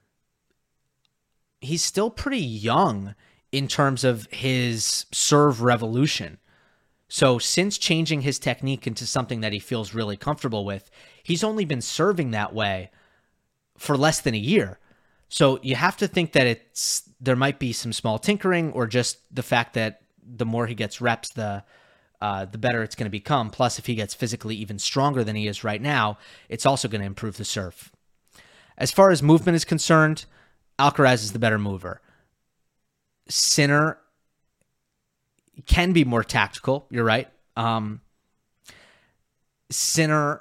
He's still pretty young in terms of his serve revolution. So since changing his technique into something that he feels really comfortable with, he's only been serving that way for less than a year. So you have to think that it's there might be some small tinkering, or just the fact that the more he gets reps, the uh, the better it's going to become. Plus, if he gets physically even stronger than he is right now, it's also going to improve the serve. As far as movement is concerned, Alcaraz is the better mover. Sinner can be more tactical. You're right. Um, Sinner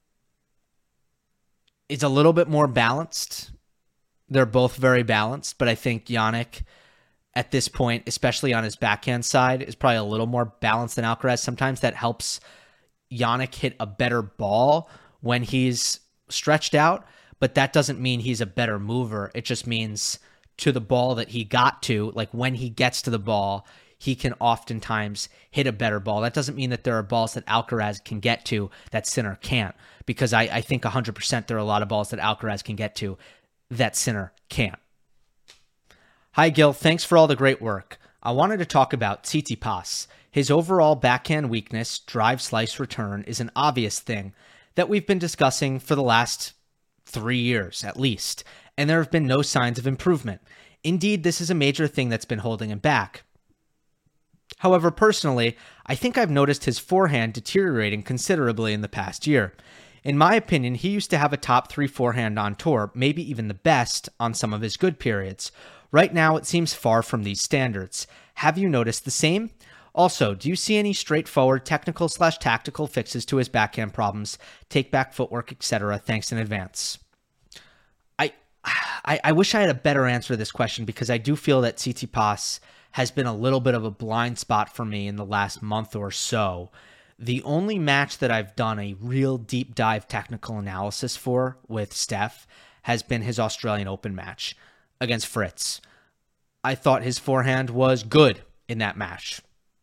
is a little bit more balanced. They're both very balanced, but I think Jannik at this point, especially on his backhand side, is probably a little more balanced than Alcaraz. Sometimes that helps Jannik hit a better ball when he's stretched out, but that doesn't mean he's a better mover. It just means to the ball that he got to, like when he gets to the ball, he can oftentimes hit a better ball. That doesn't mean that there are balls that Alcaraz can get to that Sinner can't, because I, I think one hundred percent there are a lot of balls that Alcaraz can get to that Sinner can't. Hi, Gil. Thanks for all the great work. I wanted to talk about Tsitsipas. His overall backhand weakness, drive, slice, return, is an obvious thing that we've been discussing for the last three years at least, and there have been no signs of improvement. Indeed, this is a major thing that's been holding him back. However, personally, I think I've noticed his forehand deteriorating considerably in the past year. In my opinion, he used to have a top three forehand on tour, maybe even the best on some of his good periods. Right now, it seems far from these standards. Have you noticed the same? Also, do you see any straightforward technical slash tactical fixes to his backhand problems, take back footwork, et cetera? Thanks in advance. I, I I wish I had a better answer to this question, because I do feel that Tsitsipas has been a little bit of a blind spot for me in the last month or so. The only match that I've done a real deep dive technical analysis for with Steph has been his Australian Open match against Fritz. I thought his forehand was good in that match.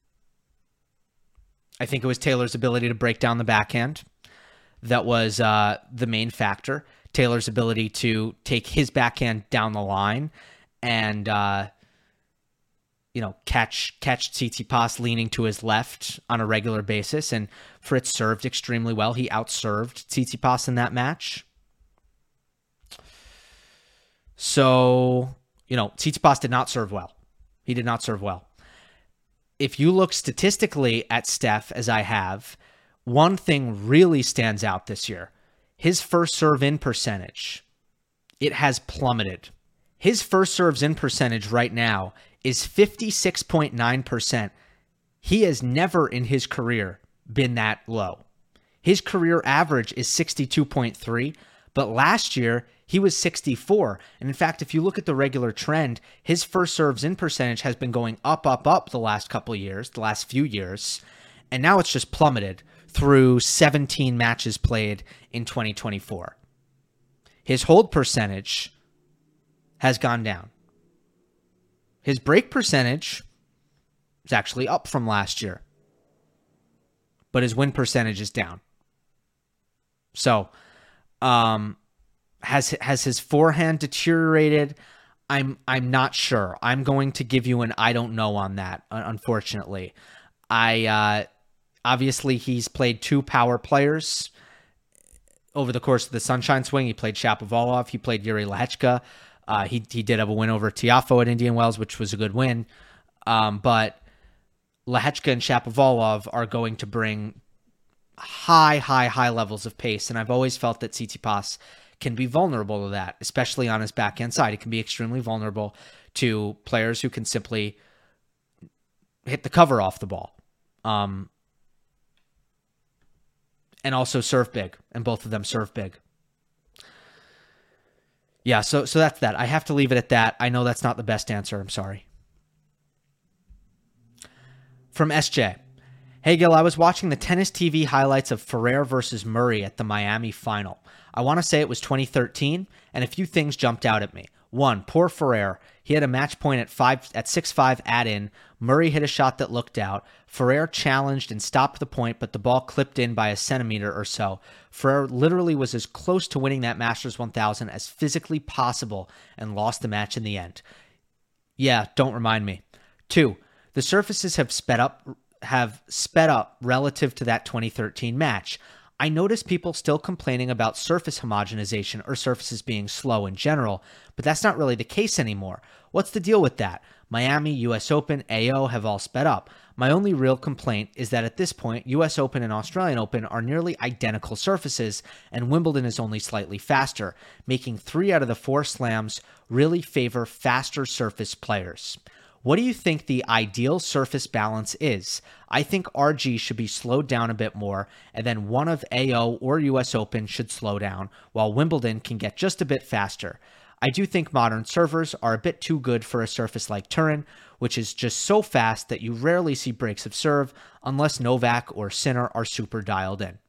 I think it was Taylor's ability to break down the backhand that was uh, the main factor. Taylor's ability to take his backhand down the line and uh, you know, catch catch Tsitsipas leaning to his left on a regular basis, and Fritz served extremely well. He outserved Tsitsipas in that match. So, you know, Tsitsipas did not serve well. He did not serve well. If you look statistically at Steph, as I have, one thing really stands out this year. His first serve in percentage, it has plummeted. His first serves in percentage right now is fifty-six point nine percent. He has never in his career been that low. His career average is sixty-two point three, But last year, he was sixty-four. And in fact, if you look at the regular trend, his first serves in percentage has been going up, up, up the last couple of years, the last few years. And now it's just plummeted through seventeen matches played in twenty twenty-four. His hold percentage has gone down. His break percentage is actually up from last year, but his win percentage is down. So, um, has has his forehand deteriorated? I'm I'm not sure. I'm going to give you an I don't know on that. Unfortunately, I uh, obviously he's played two power players over the course of the Sunshine Swing. He played Shapovalov. He played Yuri Lehechka. Uh, he he did have a win over Tiafoe at Indian Wells, which was a good win. Um, but Lehechka and Shapovalov are going to bring high, high, high levels of pace, and I've always felt that Tsitsipas can be vulnerable to that, especially on his backhand side. He can be extremely vulnerable to players who can simply hit the cover off the ball, um, and also serve big, and both of them serve big. Yeah, so so that's that. I have to leave it at that. I know that's not the best answer. I'm sorry. From S J. Hey, Gil, I was watching the tennis T V highlights of Ferrer versus Murray at the Miami final. I want to say it was twenty thirteen, and a few things jumped out at me. One, poor Ferrer. He had a match point at five at six five add-in. Murray hit a shot that looked out. Ferrer challenged and stopped the point, but the ball clipped in by a centimeter or so. Ferrer literally was as close to winning that Masters one thousand as physically possible and lost the match in the end. Yeah, don't remind me. Two, the surfaces have sped up have sped up relative to that twenty thirteen match. I notice people still complaining about surface homogenization or surfaces being slow in general, but that's not really the case anymore. What's the deal with that? Miami, U S Open, A O have all sped up. My only real complaint is that at this point, U S Open and Australian Open are nearly identical surfaces, and Wimbledon is only slightly faster, making three out of the four slams really favor faster surface players. What do you think the ideal surface balance is? I think R G should be slowed down a bit more, and then one of A O or U S Open should slow down, while Wimbledon can get just a bit faster. I do think modern servers are a bit too good for a surface like Turin, which is just so fast that you rarely see breaks of serve unless Novak or Sinner are super dialed in.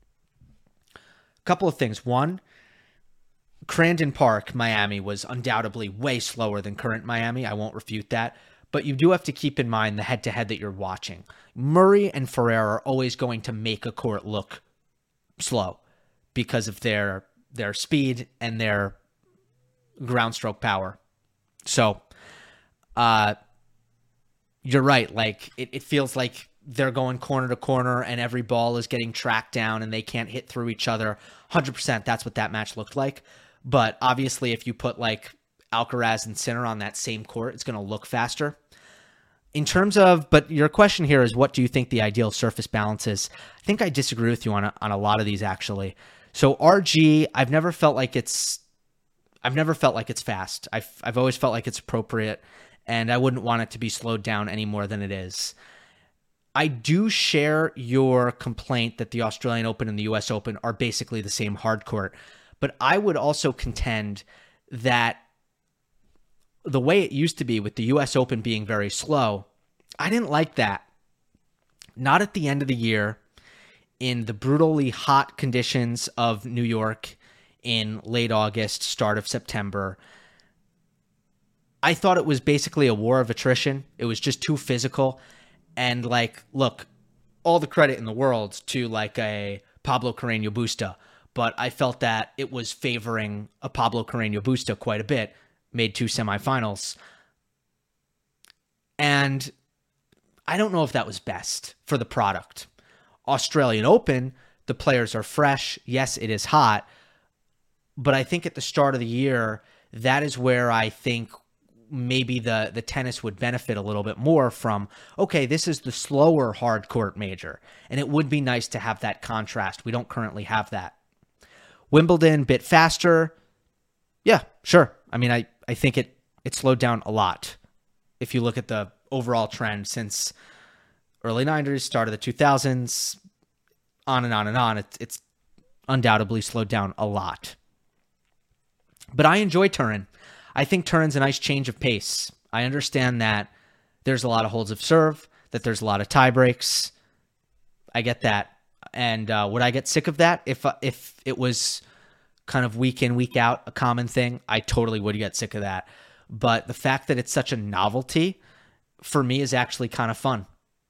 A couple of things. One, Crandon Park, Miami, was undoubtedly way slower than current Miami. I won't refute that. But you do have to keep in mind the head-to-head that you're watching. Murray and Ferrer are always going to make a court look slow because of their their speed and their ground stroke power. So, uh, you're right. Like, it, it feels like they're going corner to corner and every ball is getting tracked down and they can't hit through each other. one hundred percent, that's what that match looked like. But obviously, if you put like Alcaraz and Sinner on that same court, it's going to look faster. In terms of, but your question here is, what do you think the ideal surface balance is? I think I disagree with you on a, on a lot of these, actually. So R G, I've never felt like it's, I've never felt like it's fast. I've I've always felt like it's appropriate, and I wouldn't want it to be slowed down any more than it is. I do share your complaint that the Australian Open and the U S Open are basically the same hard court. But I would also contend that the way it used to be with the U S Open being very slow, I didn't like that. Not at the end of the year, in the brutally hot conditions of New York in late August, start of September. I thought it was basically a war of attrition. It was just too physical. And like, look, all the credit in the world to like a Pablo Carreño Busta, but I felt that it was favoring a Pablo Carreño Busta quite a bit, made two semifinals. And I don't know if that was best for the product. Australian Open, the players are fresh. Yes, it is hot. But I think at the start of the year, that is where I think maybe the, the tennis would benefit a little bit more from, okay, this is the slower hard court major. And it would be nice to have that contrast. We don't currently have that. Wimbledon, bit faster. Yeah, sure. I mean, I, I think it, it slowed down a lot. If you look at the overall trend since early nineties, start of the two thousands, on and on and on, it, it's undoubtedly slowed down a lot. But I enjoy Turin. I think Turin's a nice change of pace. I understand that there's a lot of holds of serve, that there's a lot of tie breaks. I get that. And uh, would I get sick of that if uh, if it was kind of week in, week out, a common thing? I totally would get sick of that. But the fact that it's such a novelty, for me, is actually kind of fun.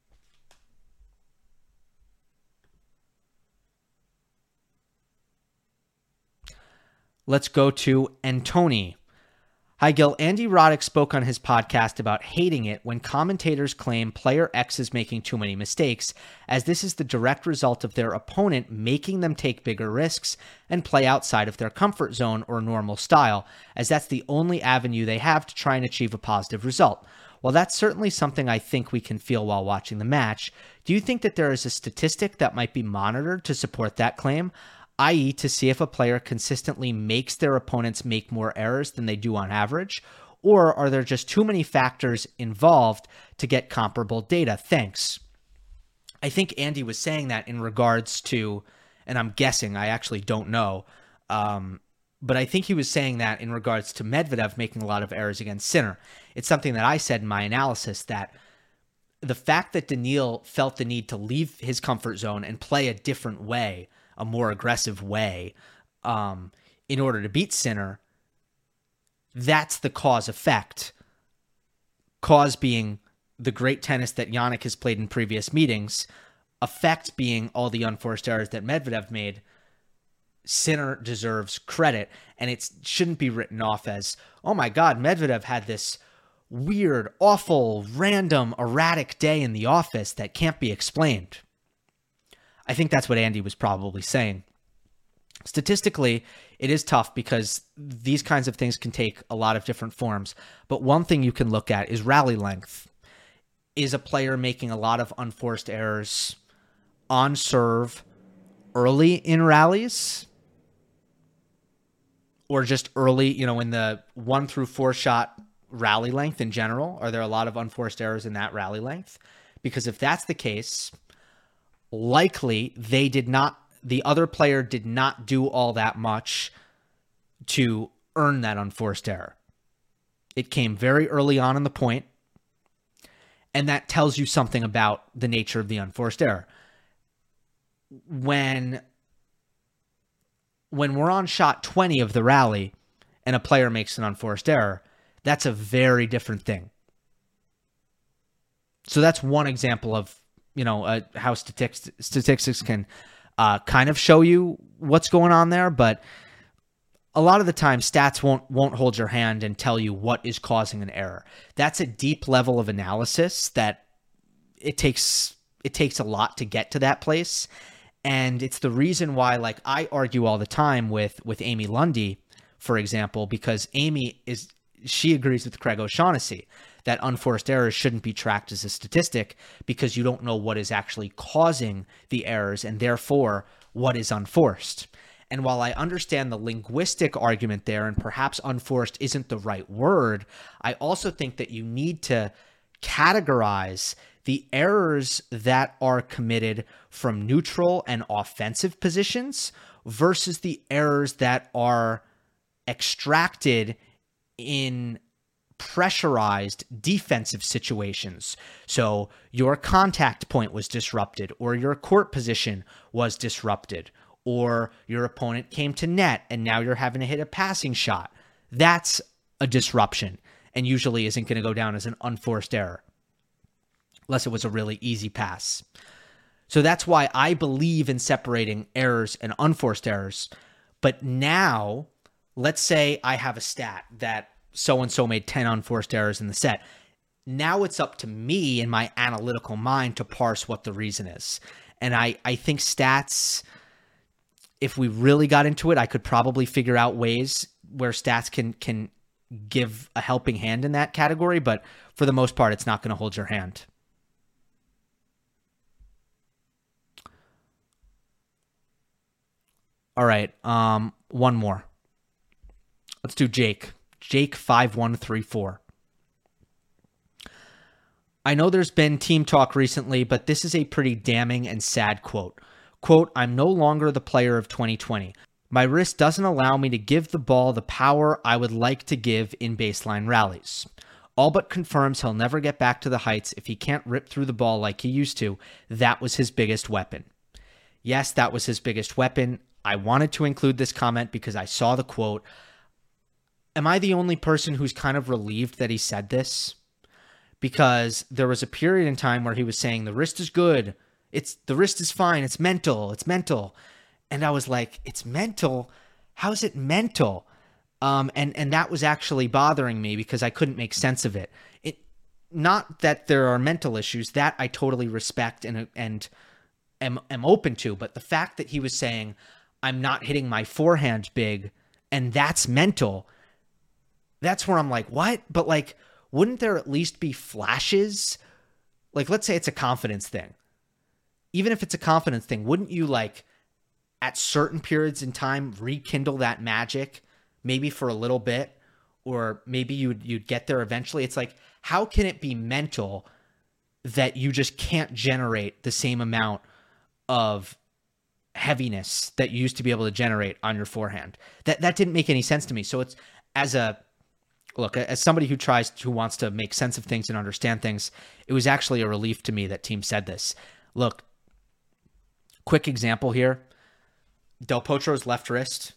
Let's go to Antoni. Hi, Gil. Andy Roddick spoke on his podcast about hating it when commentators claim player X is making too many mistakes, as this is the direct result of their opponent making them take bigger risks and play outside of their comfort zone or normal style, as that's the only avenue they have to try and achieve a positive result. While that's certainly something I think we can feel while watching the match, do you think that there is a statistic that might be monitored to support that claim? that is to see if a player consistently makes their opponents make more errors than they do on average? Or are there just too many factors involved to get comparable data? Thanks. I think Andy was saying that in regards to, and I'm guessing, I actually don't know, um, but I think he was saying that in regards to Medvedev making a lot of errors against Sinner. It's something that I said in my analysis, that the fact that Daniil felt the need to leave his comfort zone and play a different way, a more aggressive way, um, in order to beat Sinner, that's the cause effect. Cause being the great tennis that Jannik has played in previous meetings, effect being all the unforced errors that Medvedev made. Sinner deserves credit, and it shouldn't be written off as, oh my God, Medvedev had this weird, awful, random, erratic day in the office that can't be explained. I think that's what Andy was probably saying. Statistically, it is tough because these kinds of things can take a lot of different forms. But one thing you can look at is rally length. Is a player making a lot of unforced errors on serve early in rallies? Or just early, you know, in the one through four shot rally length in general? Are there a lot of unforced errors in that rally length? Because if that's the case, likely they did not, the other player did not do all that much to earn that unforced error. It came very early on in the point, and that tells you something about the nature of the unforced error. When, when we're on shot twenty of the rally and a player makes an unforced error, that's a very different thing. So that's one example of, you know, uh, how statistics statistics can uh, kind of show you what's going on there, but a lot of the time stats won't won't hold your hand and tell you what is causing an error. That's a deep level of analysis that it takes it takes a lot to get to that place, and it's the reason why, like, I argue all the time with with Amy Lundy, for example, because Amy is she agrees with Craig O'Shaughnessy that unforced errors shouldn't be tracked as a statistic because you don't know what is actually causing the errors and therefore what is unforced. And while I understand the linguistic argument there, and perhaps unforced isn't the right word, I also think that you need to categorize the errors that are committed from neutral and offensive positions versus the errors that are extracted in pressurized defensive situations. So your contact point was disrupted, or your court position was disrupted, or your opponent came to net and now you're having to hit a passing shot. That's a disruption and usually isn't going to go down as an unforced error unless it was a really easy pass. So that's why I believe in separating errors and unforced errors. But now, let's say I have a stat that so-and-so made ten unforced errors in the set. Now it's up to me in my analytical mind to parse what the reason is. And I, I think stats, if we really got into it, I could probably figure out ways where stats can can give a helping hand in that category. But for the most part, it's not going to hold your hand. All right, um, one more. Let's do Jake. Jake five one three four. I know there's been team talk recently, but this is a pretty damning and sad quote. Quote, I'm no longer the player of twenty twenty. My wrist doesn't allow me to give the ball the power I would like to give in baseline rallies. All but confirms he'll never get back to the heights if he can't rip through the ball like he used to. That was his biggest weapon. Yes, that was his biggest weapon. I wanted to include this comment because I saw the quote. Am I the only person who's kind of relieved that he said this? Because there was a period in time where he was saying the wrist is good. It's the wrist is fine. It's mental. It's mental. And I was like, it's mental? How is it mental? Um, and, and that was actually bothering me because I couldn't make sense of it. It not that there are mental issues. That I totally respect and and am, am open to. But the fact that he was saying, I'm not hitting my forehand big, and that's mental, that's where I'm like, what? But like, wouldn't there at least be flashes? Like, let's say it's a confidence thing. Even if it's a confidence thing, wouldn't you like, at certain periods in time, rekindle that magic, maybe for a little bit, or maybe you'd, you'd get there eventually? It's like, how can it be mental that you just can't generate the same amount of heaviness that you used to be able to generate on your forehand? That that didn't make any sense to me. So it's, as a, look, as somebody who tries, who wants to make sense of things and understand things, it was actually a relief to me that Thiem said this. Look, quick example here. Del Potro's left wrist,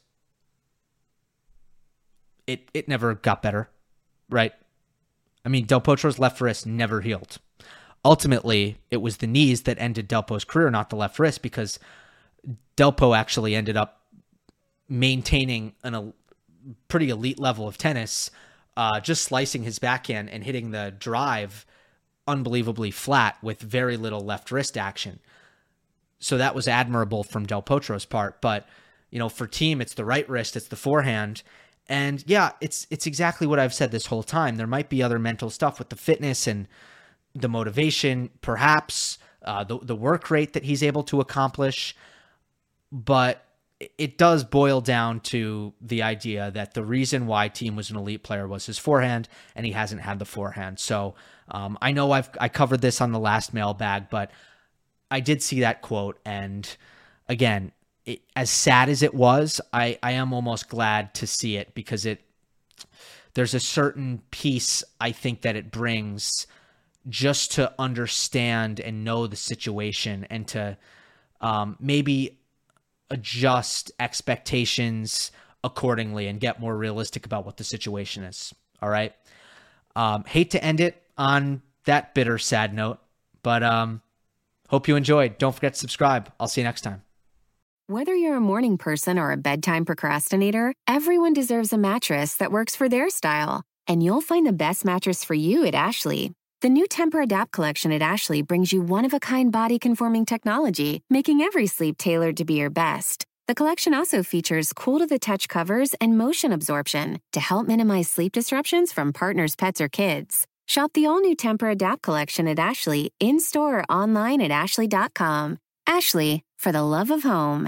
it it never got better, right? I mean, Del Potro's left wrist never healed. Ultimately, it was the knees that ended Delpo's career, not the left wrist, because Delpo actually ended up maintaining an, a pretty elite level of tennis, uh, just slicing his backhand and hitting the drive unbelievably flat with very little left wrist action. So that was admirable from Del Potro's part. But, you know, for Thiem, it's the right wrist, it's the forehand. And yeah, it's it's exactly what I've said this whole time. There might be other mental stuff with the fitness and the motivation, perhaps, uh, the, the work rate that he's able to accomplish. But it does boil down to the idea that the reason why Thiem was an elite player was his forehand, and he hasn't had the forehand. So um, I know I've I covered this on the last mailbag, but I did see that quote, and again, it, as sad as it was, I, I am almost glad to see it, because it there's a certain piece I think that it brings just to understand and know the situation, and to um, maybe adjust expectations accordingly and get more realistic about what the situation is. All right. Um, hate to end it on that bitter, sad note, but um, hope you enjoyed. Don't forget to subscribe. I'll see you next time. Whether you're a morning person or a bedtime procrastinator, everyone deserves a mattress that works for their style. And you'll find the best mattress for you at Ashley. The new Temper-Adapt collection at Ashley brings you one-of-a-kind body-conforming technology, making every sleep tailored to be your best. The collection also features cool-to-the-touch covers and motion absorption to help minimize sleep disruptions from partners, pets, or kids. Shop the all-new Temper-Adapt collection at Ashley, in-store or online at ashley dot com. Ashley, for the love of home.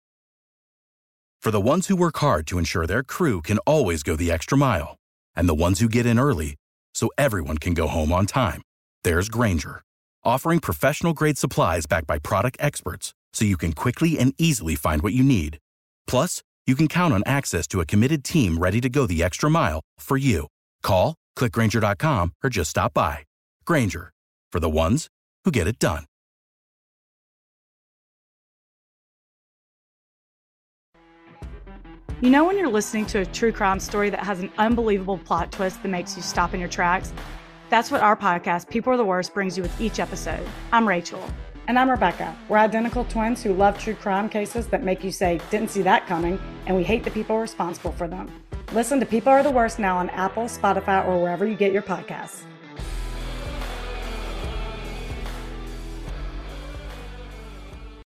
For the ones who work hard to ensure their crew can always go the extra mile, and the ones who get in early so everyone can go home on time, there's Grainger, offering professional-grade supplies backed by product experts so you can quickly and easily find what you need. Plus, you can count on access to a committed team ready to go the extra mile for you. Call, click Grainger dot com, or just stop by. Grainger, for the ones who get it done. You know when you're listening to a true crime story that has an unbelievable plot twist that makes you stop in your tracks? That's what our podcast, People Are the Worst, brings you with each episode. I'm Rachel. And I'm Rebecca. We're identical twins who love true crime cases that make you say, didn't see that coming, and we hate the people responsible for them. Listen to People Are the Worst now on Apple, Spotify, or wherever you get your podcasts.